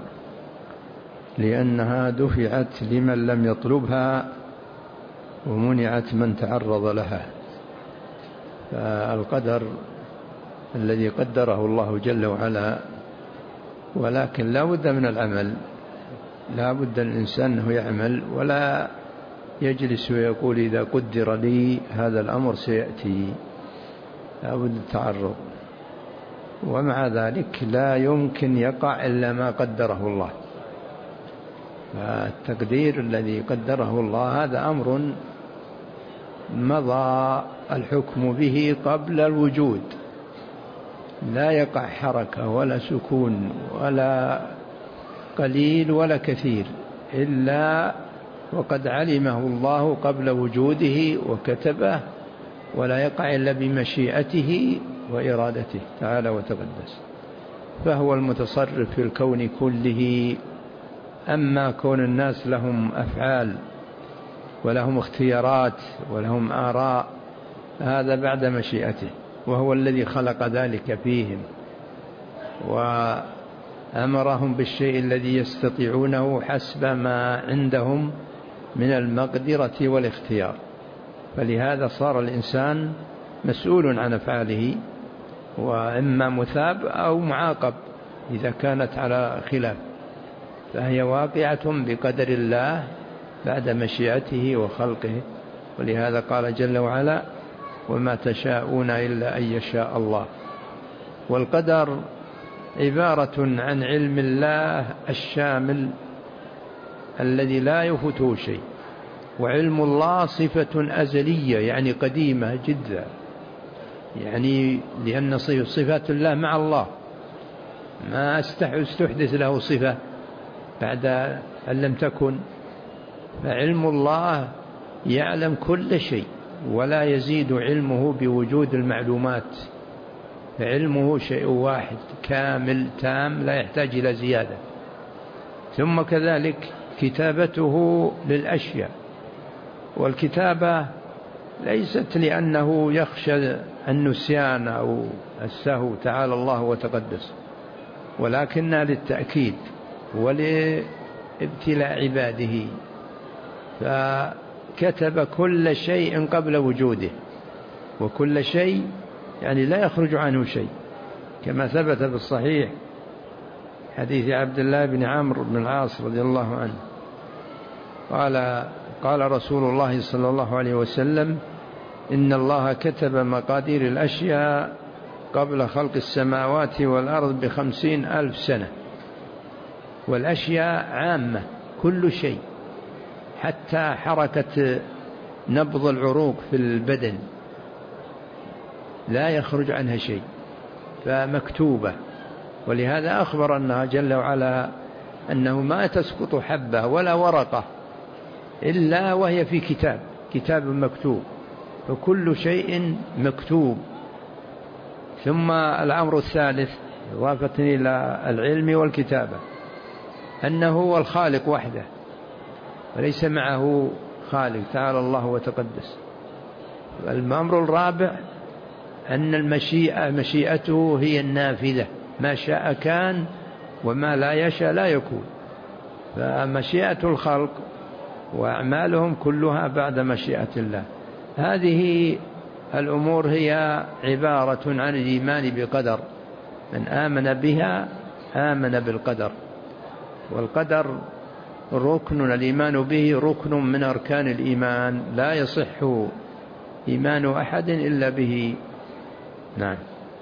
لأنها دفعت لمن لم يطلبها ومنعت من تعرض لها. فالقدر الذي قدره الله جل وعلا، ولكن لا بد من العمل، لا بد الإنسان أنه يعمل، ولا يجلس ويقول إذا قدر لي هذا الأمر سيأتي، لا بد التعرض. ومع ذلك لا يمكن يقع إلا ما قدره الله. فالتقدير الذي قدره الله هذا أمر مضى الحكم به قبل الوجود، لا يقع حركة ولا سكون ولا قليل ولا كثير إلا وقد علمه الله قبل وجوده وكتبه، ولا يقع إلا بمشيئته وإرادته تعالى وتقدس. فهو المتصرف في الكون كله. أما كون الناس لهم أفعال ولهم اختيارات ولهم آراء، هذا بعد مشيئته، وهو الذي خلق ذلك فيهم وأمرهم بالشيء الذي يستطيعونه حسب ما عندهم من المقدرة والاختيار. فلهذا صار الإنسان مسؤول عن أفعاله، وإما مثاب أو معاقب إذا كانت على خلاف، فهي واقعة بقدر الله بعد مشيئته وخلقه. ولهذا قال جل وعلا: وما تشاءون إلا أن يشاء الله. والقدر عبارة عن علم الله الشامل الذي لا يفوته شيء. وعلم الله صفة أزلية، يعني قديمة جدا، يعني لأن صفات الله مع الله، ما استحدث له صفة بعد أن لم تكن. فعلم الله يعلم كل شيء، ولا يزيد علمه بوجود المعلومات، فعلمه شيء واحد كامل تام لا يحتاج إلى زيادة. ثم كذلك كتابته للأشياء، والكتابة ليست لأنه يخشى النسيان أو السهو تعالى الله وتقدس، ولكنها للتأكيد ولابتلاء عباده. فكتب كل شيء قبل وجوده، وكل شيء يعني لا يخرج عنه شيء، كما ثبت في الصحيح حديث عبد الله بن عمرو بن العاص رضي الله عنه قال رسول الله صلى الله عليه وسلم: إن الله كتب مقادير الأشياء قبل خلق السماوات والأرض 50,000 سنة. والأشياء عامة، كل شيء، حتى حركة نبض العروق في البدن لا يخرج عنها شيء، فمكتوبة. ولهذا أخبر أنها جل وعلا أنه ما تسقط حبة ولا ورقة إلا وهي في كتاب مكتوب، فكل شيء مكتوب. ثم الأمر الثالث إضافة إلى العلم والكتابة أنه هو الخالق وحده وليس معه خالق تعالى الله وتقدس. الأمر الرابع أن المشيئة مشيئته هي النافذة، ما شاء كان وما لا يشاء لا يكون. فمشيئة الخلق وأعمالهم كلها بعد مشيئة الله. هذه الأمور هي عبارة عن الإيمان بقدر، من آمن بها آمن بالقدر، والقدر ركن، الإيمان به ركن من أركان الإيمان، لا يصح إيمان أحد إلا به. نعم.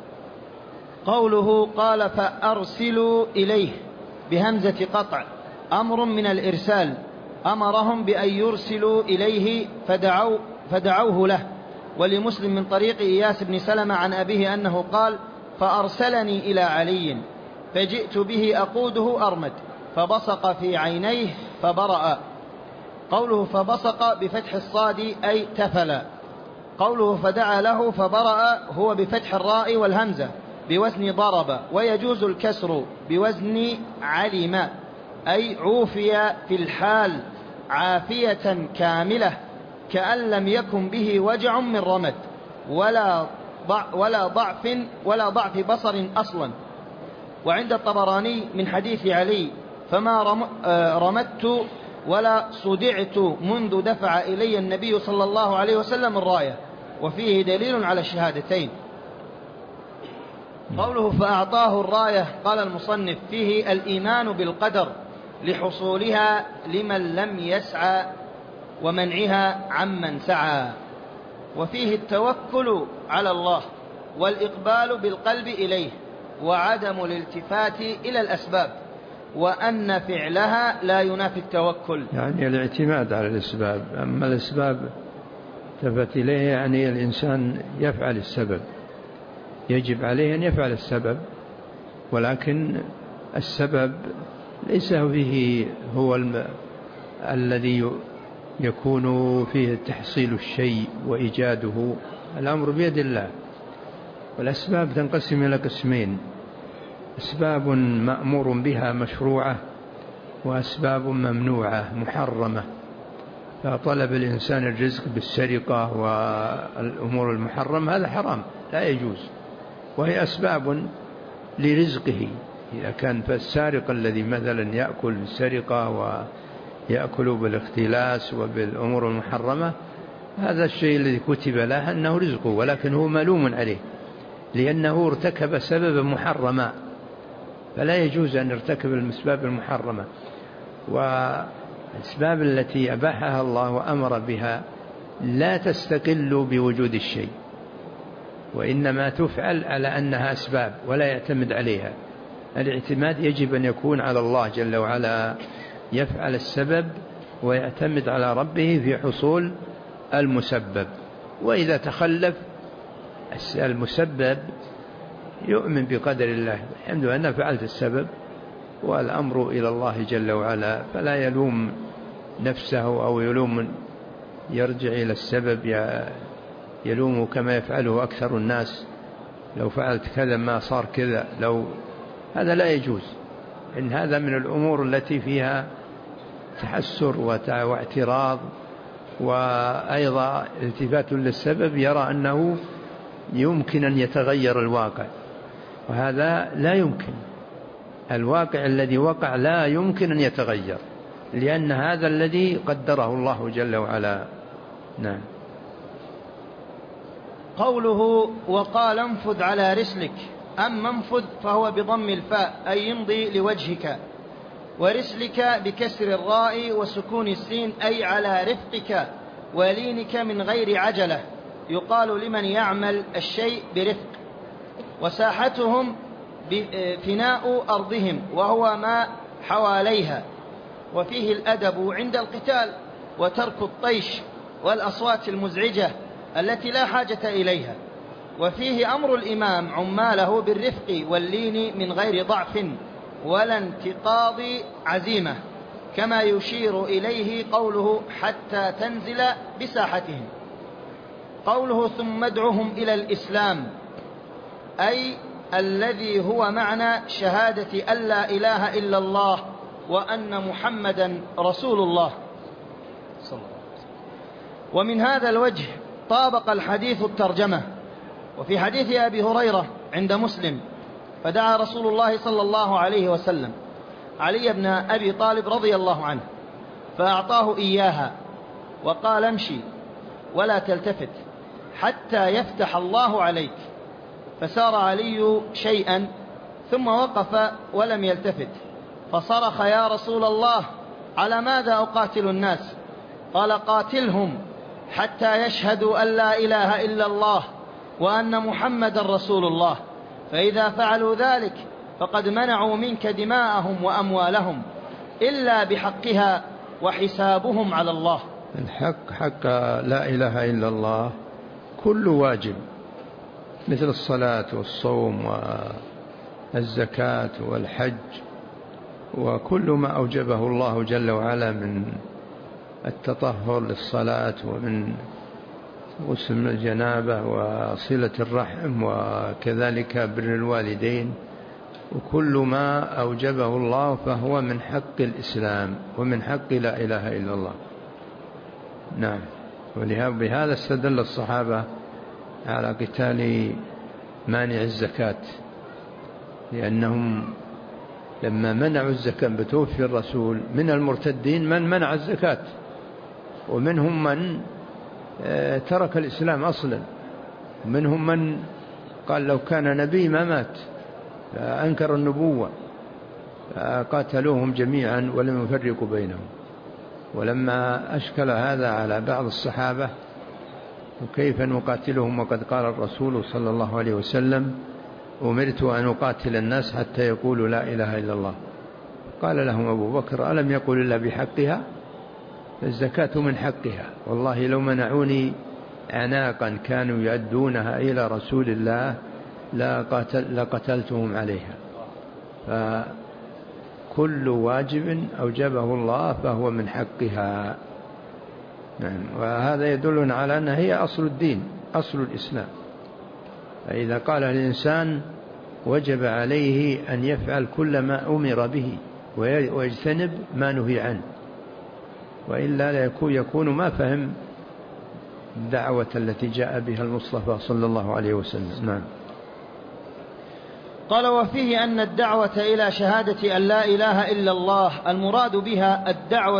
قوله قال فأرسلوا إليه بهمزة قطع أمر من الإرسال، أمرهم بأن يرسلوا إليه فدعوه له. ولمسلم من طريق إياس بن سلمة عن أبيه أنه قال فأرسلني إلى علي فجئت به أقوده أرمد فبصق في عينيه فبرأ. قوله فبصق بفتح الصاد أي تفل. قوله فدعا له فبرأ هو بفتح الراء والهمزة بوزن ضرب، ويجوز الكسر بوزن علم، أي عوفي في الحال عافية كاملة كأن لم يكن به وجع من رمد ولا ضعف بصر أصلا. وعند الطبراني من حديث علي فما رمدت ولا صدعت منذ دفع إلي النبي صلى الله عليه وسلم الراية، وفيه دليل على الشهادتين. قوله فأعطاه الراية قال المصنف فيه الإيمان بالقدر لحصولها لمن لم يسعى ومنعها عمن سعى، وفيه التوكل على الله والإقبال بالقلب إليه وعدم الالتفات إلى الأسباب، وأن فعلها لا ينافي التوكل، يعني الاعتماد على الأسباب. أما الأسباب التفت إليه يعني الإنسان يفعل السبب، يجب عليه أن يفعل السبب، ولكن السبب ليس به هو الذي يكون فيه تحصيل الشيء وإيجاده، الأمر بيد الله. والأسباب تنقسم إلى قسمين: أسباب مأمور بها مشروعة، وأسباب ممنوعة محرمة. فطلب الإنسان الرزق بالسرقة والأمور المحرمة هذا حرام لا يجوز، وهي أسباب لرزقه. إذا كان فالسارق الذي مثلا يأكل بالسرقة ويأكل بالاختلاس وبالأمور المحرمة، هذا الشيء الذي كتب له أنه رزقه، ولكن هو ملوم عليه لأنه ارتكب سببا محرما، فلا يجوز أن يرتكب الأسباب المحرمة. والأسباب التي أباحها الله وأمر بها لا تستقل بوجود الشيء، وإنما تفعل على أنها أسباب ولا يعتمد عليها. الاعتماد يجب أن يكون على الله جل وعلا، يفعل السبب ويعتمد على ربه في حصول المسبب. وإذا تخلف المسبب يؤمن بقدر الله، الحمد لله أنا فعلت السبب والأمر إلى الله جل وعلا، فلا يلوم نفسه أو يرجع إلى السبب يلوم كما يفعله أكثر الناس، لو فعلت كذا ما صار كذا، هذا لا يجوز. إن هذا من الأمور التي فيها تحسر واعتراض، وأيضا التفات للسبب، يرى أنه يمكن أن يتغير الواقع، وهذا لا يمكن. الواقع الذي وقع لا يمكن أن يتغير، لأن هذا الذي قدره الله جل وعلا. نعم. قوله وقال انفذ على رسلك، أما انفذ فهو بضم الفاء أي يمضي لوجهك، ورسلك بكسر الراء وسكون السين أي على رفقك ولينك من غير عجلة، يقال لمن يعمل الشيء برفق. وساحتهم فناء أرضهم وهو ما حواليها، وفيه الأدب عند القتال وترك الطيش والأصوات المزعجة التي لا حاجة إليها. وفيه أمر الإمام عماله بالرفق واللين من غير ضعف ولا انتقاض عزيمة، كما يشير إليه قوله حتى تنزل بساحتهم. قوله ثم ادعهم إلى الإسلام، أي الذي هو معنى شهادة أن لا إله إلا الله وأن محمدا رسول الله. ومن هذا الوجه طابق الحديث الترجمة. وفي حديث أبي هريرة عند مسلم فدعا رسول الله صلى الله عليه وسلم علي بن أبي طالب رضي الله عنه فأعطاه إياها وقال امشي ولا تلتفت حتى يفتح الله عليك. فسار علي شيئا ثم وقف ولم يلتفت، فصرخ يا رسول الله على ماذا أقاتل الناس؟ قال قاتلهم حتى يشهدوا أن لا إله إلا الله وأن محمد رسول الله، فإذا فعلوا ذلك فقد منعوا منك دماءهم وأموالهم إلا بحقها وحسابهم على الله. الحق حق لا إله إلا الله كل واجب، مثل الصلاة والصوم والزكاة والحج، وكل ما أوجبه الله جل وعلا من التطهر للصلاة ومن غسل الجنابة وصلة الرحم وكذلك بر الوالدين، وكل ما أوجبه الله فهو من حق الإسلام ومن حق لا إله إلا الله. نعم. وبهذا استدل الصحابة على قتال مانع الزكاة، لأنهم لما منعوا الزكاة بتوفي الرسول من المرتدين من منع الزكاة، ومنهم من ترك الإسلام أصلا، ومنهم من قال لو كان نبي ما مات، فأنكر النبوة، فقاتلوهم جميعا ولم يفرقوا بينهم. ولما أشكل هذا على بعض الصحابة وكيف نقاتلهم وقد قال الرسول صلى الله عليه وسلم أمرت أن أقاتل الناس حتى يقولوا لا إله إلا الله، قال لهم أبو بكر ألم يقل إلا بحقها؟ الزكاة من حقها، والله لو منعوني عناقا كانوا يؤدونها إلى رسول الله لقتلتهم عليها. فكل واجب أوجبه الله فهو من حقها. نعم. وهذا يدلنا على أنها هي أصل الدين، أصل الإسلام. فإذا قال الإنسان وجب عليه أن يفعل كل ما أمر به ويجتنب ما نهي عنه، وإلا لا يكون ما فهم الدعوة التي جاء بها المصطفى صلى الله عليه وسلم. نعم. قال وفيه أن الدعوة إلى شهادة أن لا إله إلا الله المراد بها الدعوة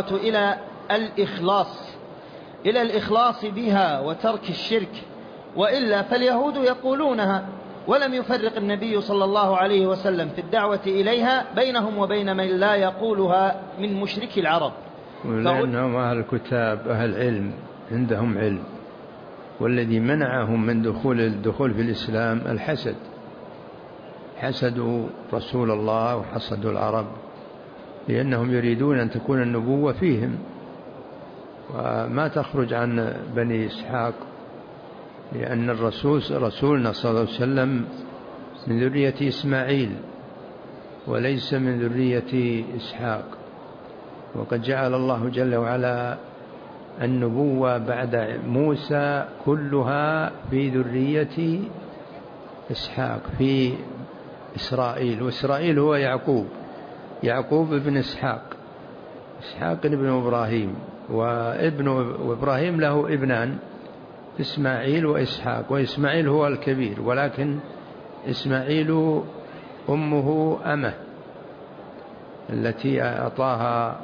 إلى الإخلاص بها وترك الشرك، وإلا فاليهود يقولونها، ولم يفرق النبي صلى الله عليه وسلم في الدعوة إليها بينهم وبين من لا يقولها من مشرك العرب، لأنهم أهل الكتاب أهل علم عندهم علم، والذي منعهم من الدخول في الإسلام الحسد، حسدوا رسول الله وحسدوا العرب، لأنهم يريدون أن تكون النبوة فيهم وما تخرج عن بني إسحاق، لأن رسولنا صلى الله عليه وسلم من ذرية إسماعيل وليس من ذرية إسحاق، وقد جعل الله جل وعلا النبوة بعد موسى كلها في ذرية إسحاق في إسرائيل، وإسرائيل هو يعقوب ابن إسحاق ابن إبراهيم، وإبراهيم له ابنان إسماعيل وإسحاق، وإسماعيل هو الكبير، ولكن إسماعيل أمه أمه التي أعطاها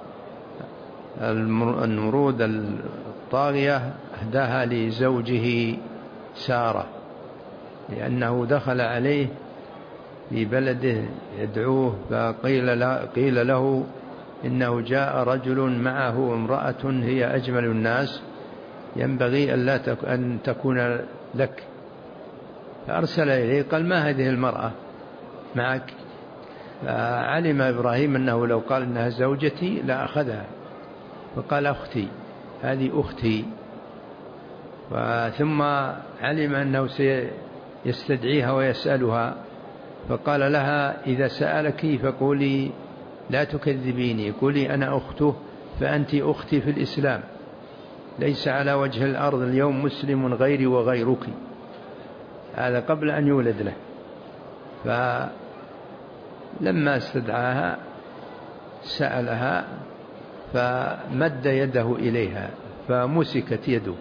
النمرود الطاغية أهداها لزوجه سارة، لأنه دخل عليه في بلده يدعوه، فقيل له إنه جاء رجل معه امرأة هي أجمل الناس ينبغي أن تكون لك، فأرسل إليه قال ما هذه المرأة معك؟ فعلم إبراهيم أنه لو قال إنها زوجتي لا أخذها، فقال أختي، هذه أختي. ثم علم أنه سيستدعيها ويسألها، فقال لها إذا سألك فقولي لا تكذبيني، قولي أنا أخته فأنت أختي في الإسلام، ليس على وجه الأرض اليوم مسلم غيري وغيرك. هذا قبل أن يولد له. فلما استدعاها سألها فمد يده إليها فمسكت يده،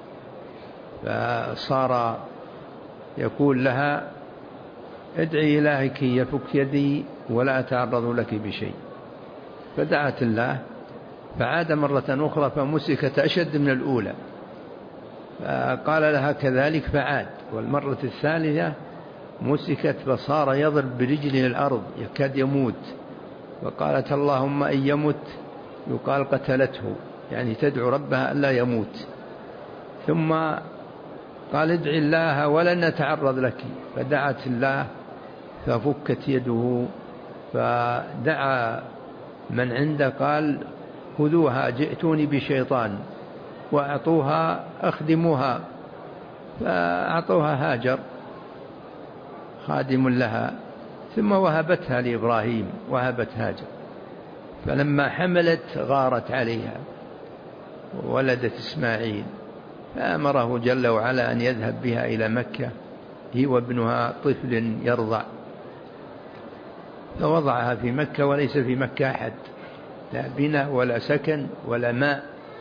فصار يقول لها ادعي إلهك يفك يدي ولا أتعرض لك بشيء، فدعت الله فعاد مرة أخرى فمسكت أشد من الأولى، فقال لها كذلك فعاد، والمرة الثالثة مسكت فصار يضرب برجله الأرض يكاد يموت، فقالت اللهم إن يمت يقال قتلته، يعني تدعو ربها ألا يموت. ثم قال ادعي الله ولن نتعرض لك، فدعت الله ففكت يده، فدعا من عنده قال خذوها جئتوني بشيطان وأعطوها أخدموها، فأعطوها هاجر خادم لها، ثم وهبتها لإبراهيم، وهبت هاجر، فلما حملت غارت عليها وولدت إسماعيل، فأمره جل وعلا أن يذهب بها إلى مكة هي وابنها طفل يرضع، فوضعها في مكة وليس في مكة أحد، لا بناء ولا سكن ولا ماء،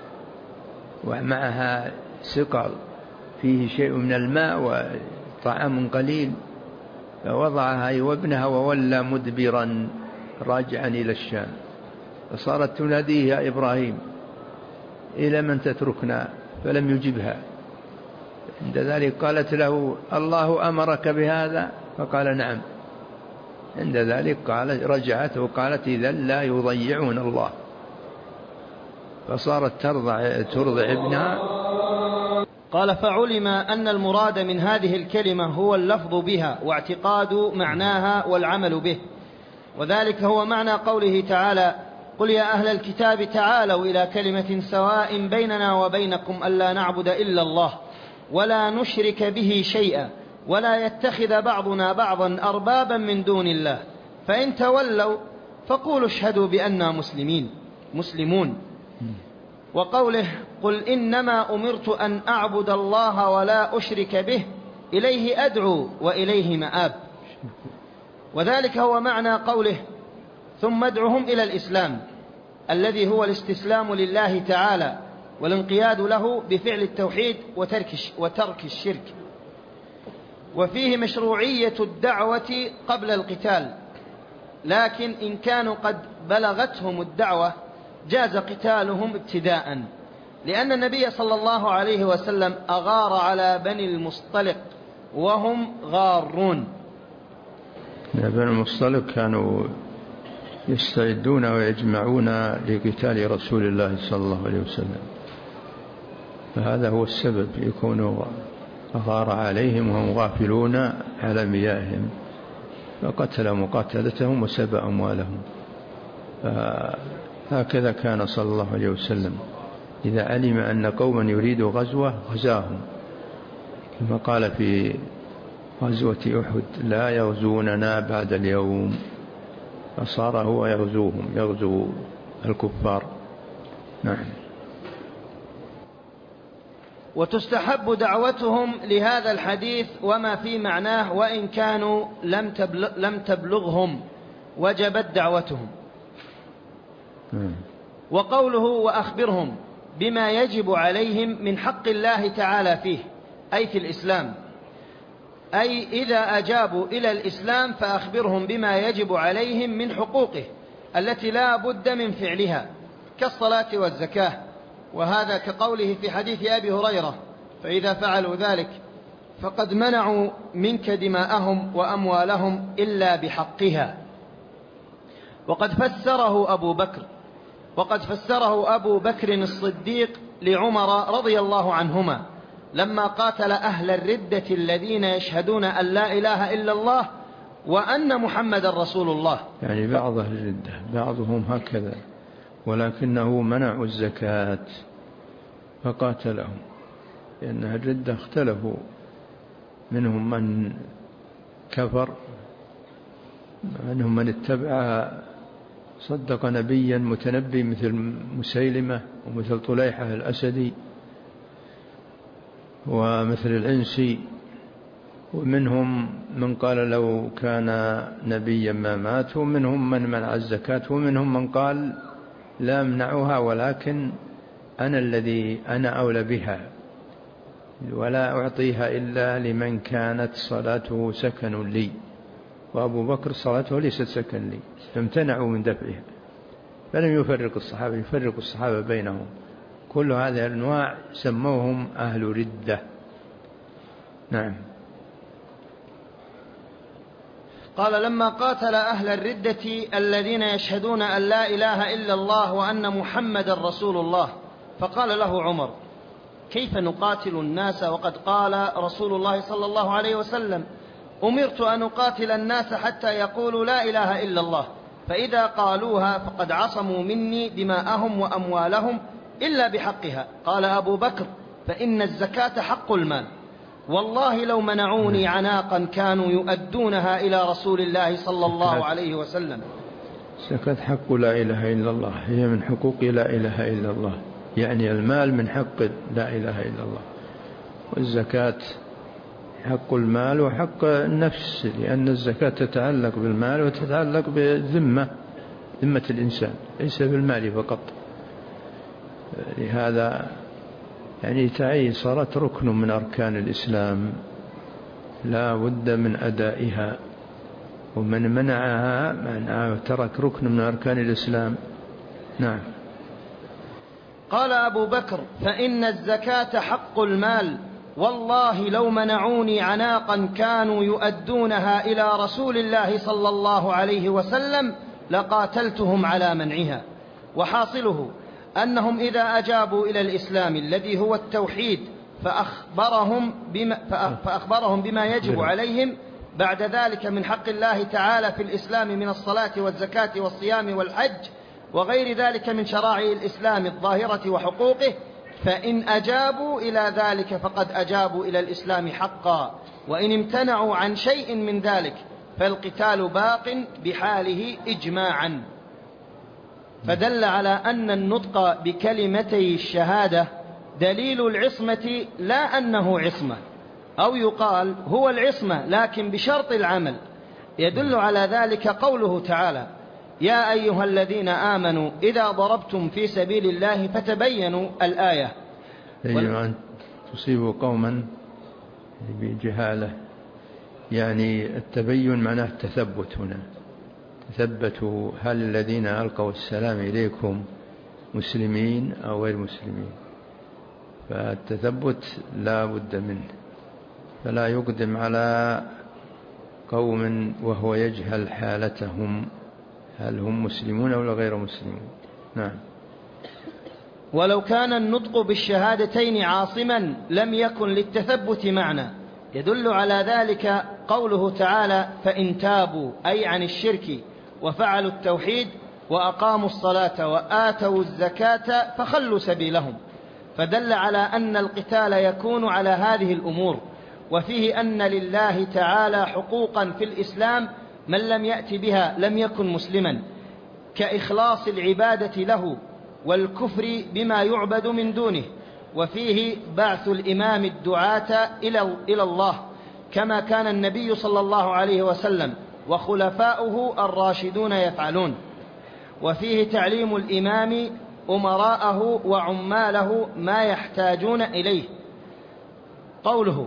ومعها سقر فيه شيء من الماء وطعام قليل، فوضعها هي وابنها وولى مدبرا راجعا إلى الشام، فصارت تناديه يا إبراهيم إلى من تتركنا، فلم يجبها. عند ذلك قالت له الله أمرك بهذا؟ فقال نعم. عند ذلك رجعت وقالت إذن لا يضيعون الله، فصارت ترضع ابنها. قال فعلم أن المراد من هذه الكلمة هو اللفظ بها واعتقاد معناها والعمل به، وذلك هو معنى قوله تعالى قل يا أهل الكتاب تعالوا إلى كلمة سواء بيننا وبينكم ألا نعبد إلا الله ولا نشرك به شيئا ولا يتخذ بعضنا بعضا أربابا من دون الله فإن تولوا فقولوا اشهدوا بأننا مسلمون. وقوله قل إنما أمرت أن أعبد الله ولا أشرك به إليه أدعو وإليه مآب، وذلك هو معنى قوله ثم ادعهم إلى الإسلام الذي هو الاستسلام لله تعالى والانقياد له بفعل التوحيد وترك الشرك. وفيه مشروعية الدعوة قبل القتال، لكن إن كانوا قد بلغتهم الدعوة جاز قتالهم ابتداء، لأن النبي صلى الله عليه وسلم أغار على بني المصطلق وهم غارون. بني المصطلق كانوا يستعدون ويجمعون لقتال رسول الله صلى الله عليه وسلم، فهذا هو السبب يكون أغار عليهم وهم غافلون على مياههم، فقتل مقاتلتهم وسبى أموالهم. هكذا كان صلى الله عليه وسلم إذا علم أن قوما يريدوا غزوة غزاهم، كما قال في غزوة أحد لا يغزوننا بعد اليوم، فصار هو يغزوهم، يغزو الكفار. نعم. وتستحب دعوتهم لهذا الحديث وما في معناه، وإن كانوا لم تبلغهم وجبت دعوتهم. وقوله وأخبرهم بما يجب عليهم من حق الله تعالى فيه أي في الإسلام، أي إذا أجابوا إلى الإسلام فأخبرهم بما يجب عليهم من حقوقه التي لا بد من فعلها كالصلاة والزكاة، وهذا كقوله في حديث أبي هريرة فإذا فعلوا ذلك فقد منعوا منك دماءهم وأموالهم إلا بحقها. وقد فسره أبو بكر الصديق لعمر رضي الله عنهما لما قاتل أهل الردة الذين يشهدون أن لا إله إلا الله وأن محمد رسول الله، يعني بعض أهل الردة بعضهم هكذا، ولكنه منعوا الزكاة فقاتلهم، لأن الردة اختلفوا، منهم من كفر، منهم من اتبع صدق نبيا متنبي مثل مسيلمة ومثل طليحة الأسدي ومثل العنسي، ومنهم من قال لو كان نبيا ما مات، ومنهم من منع الزكاة، ومنهم من قال لا امنعها ولكن أنا أولى بها ولا أعطيها إلا لمن كانت صلاته سكن لي، وأبو بكر صلاته ليست سكن لي، فامتنعوا من دفعها. فلم يفرق الصحابة، يفرق الصحابة بينهم. كل هذه الأنواع سموهم أهل ردة. نعم. قال: لما قاتل أهل الردة الذين يشهدون أن لا إله إلا الله وأن محمدا رسول الله، فقال له عمر: كيف نقاتل الناس وقد قال رسول الله صلى الله عليه وسلم: أمرت أن أقاتل الناس حتى يقولوا لا إله إلا الله، فإذا قالوها فقد عصموا مني دماءهم وأموالهم إلا بحقها. قال أبو بكر: فإن الزكاة حق المال، والله لو منعوني عناقا كانوا يؤدونها إلى رسول الله صلى الله عليه وسلم. الزكاة حق لا إله إلا الله، هي من حقوق لا إله إلا الله، يعني المال من حق لا إله إلا الله، والزكاة حق المال وحق النفس، لأن الزكاة تتعلق بالمال وتتعلق بذمة الإنسان، ليس بالمال فقط. لهذا يعني تعي صارت ركن من أركان الإسلام لا بد من أدائها، ومن منعها ترك ركن من أركان الإسلام. نعم. قال أبو بكر: فإن الزكاة حق المال، والله لو منعوني عناقا كانوا يؤدونها إلى رسول الله صلى الله عليه وسلم لقاتلتهم على منعها. وحاصله أنهم إذا أجابوا إلى الإسلام الذي هو التوحيد فأخبرهم بما يجب عليهم بعد ذلك من حق الله تعالى في الإسلام من الصلاة والزكاة والصيام والحج وغير ذلك من شرائع الإسلام الظاهرة وحقوقه، فإن أجابوا إلى ذلك فقد أجابوا إلى الإسلام حقا، وإن امتنعوا عن شيء من ذلك فالقتال باق بحاله إجماعا. فدل على أن النطق بكلمتي الشهادة دليل العصمة، لا أنه عصمة، أو يقال هو العصمة لكن بشرط العمل. يدل على ذلك قوله تعالى: يا أيها الذين آمنوا إذا ضربتم في سبيل الله فتبينوا. الآية. أن تصيبوا قوما بجهالة، يعني التبين معناه التثبت. هنا تثبتوا هل الذين ألقوا السلام إليكم مسلمين أو غير مسلمين، فالتثبت لا بد منه، فلا يقدم على قوم وهو يجهل حالتهم هل هم مسلمون أو غير مسلمون. نعم. ولو كان النطق بالشهادتين عاصما لم يكن للتثبت معنى. يدل على ذلك قوله تعالى: فإن تابوا أي عن الشرك وفعلوا التوحيد وأقاموا الصلاة وآتوا الزكاة فخلوا سبيلهم. فدل على أن القتال يكون على هذه الأمور. وفيه أن لله تعالى حقوقا في الإسلام من لم يأت بها لم يكن مسلما، كإخلاص العبادة له والكفر بما يعبد من دونه. وفيه بعث الإمام الدعاة إلى الله كما كان النبي صلى الله عليه وسلم وخلفاؤه الراشدون يفعلون. وفيه تعليم الإمام أمراءه وعماله ما يحتاجون إليه. قوله: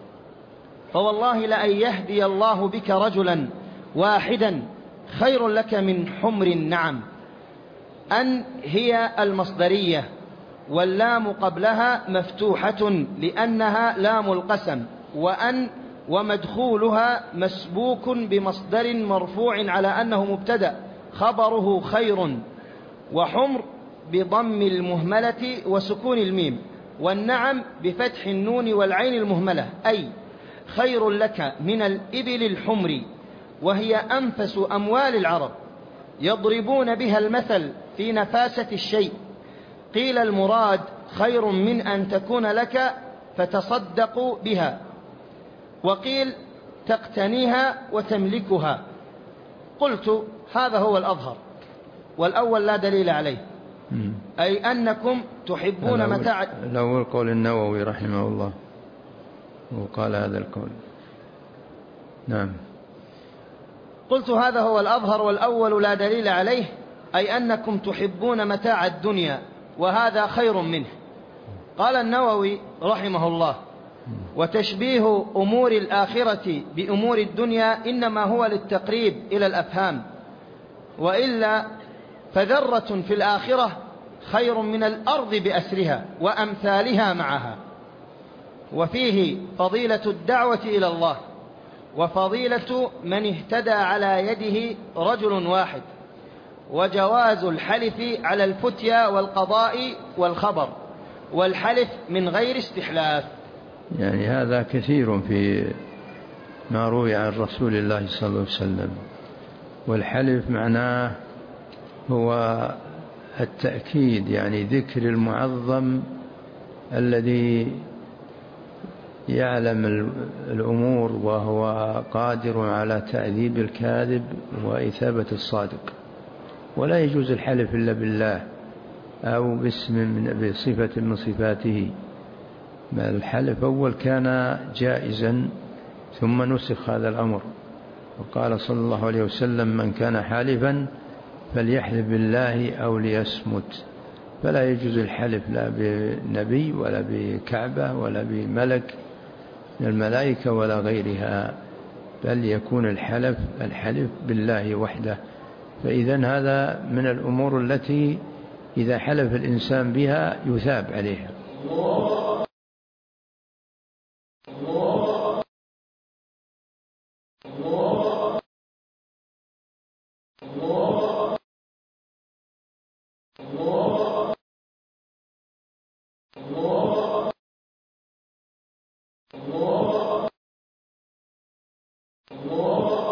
فوالله لأن يهدي الله بك رجلا واحدا خير لك من حمر النعم. أن هي المصدرية، واللام قبلها مفتوحة لأنها لام القسم، وأن ومدخولها مسبوك بمصدر مرفوع على أنه مبتدأ خبره خير، وحمر بضم المهملة وسكون الميم، والنعم بفتح النون والعين المهملة، أي خير لك من الإبل الحمر، وهي أنفس أموال العرب، يضربون بها المثل في نفاسة الشيء. قيل المراد خير من أن تكون لك فتصدق بها، وقيل تقتنيها وتملكها. قلت: هذا هو الأظهر، والأول لا دليل عليه، أي أنكم تحبون متاع. الأول قول النووي رحمه الله وقال هذا القول. نعم. قلت: هذا هو الأظهر، والأول لا دليل عليه، أي أنكم تحبون متاع الدنيا وهذا خير منه. قال النووي رحمه الله: وتشبيه أمور الآخرة بأمور الدنيا إنما هو للتقريب إلى الأفهام، وإلا فذرة في الآخرة خير من الأرض بأسرها وأمثالها معها. وفيه فضيلة الدعوة إلى الله، وفضيلة من اهتدى على يده رجل واحد، وجواز الحلف على الفتيا والقضاء والخبر، والحلف من غير استحلاف. يعني هذا كثير في ما روي عن رسول الله صلى الله عليه وسلم. والحلف معناه هو التأكيد، يعني ذكر المعظم الذي يعلم الأمور وهو قادر على تأديب الكاذب وإثابة الصادق. ولا يجوز الحلف إلا بالله أو بصفة من صفاته. الحلف أول كان جائزا ثم نسخ هذا الأمر، وقال صلى الله عليه وسلم: من كان حالفا فليحلف بالله أو ليصمت. فلا يجوز الحلف لا بنبي ولا بكعبة ولا بملك من الملائكة ولا غيرها، بل يكون الحلف بالله وحده. فإذن هذا من الأمور التي إذا حلف الإنسان بها يثاب عليها.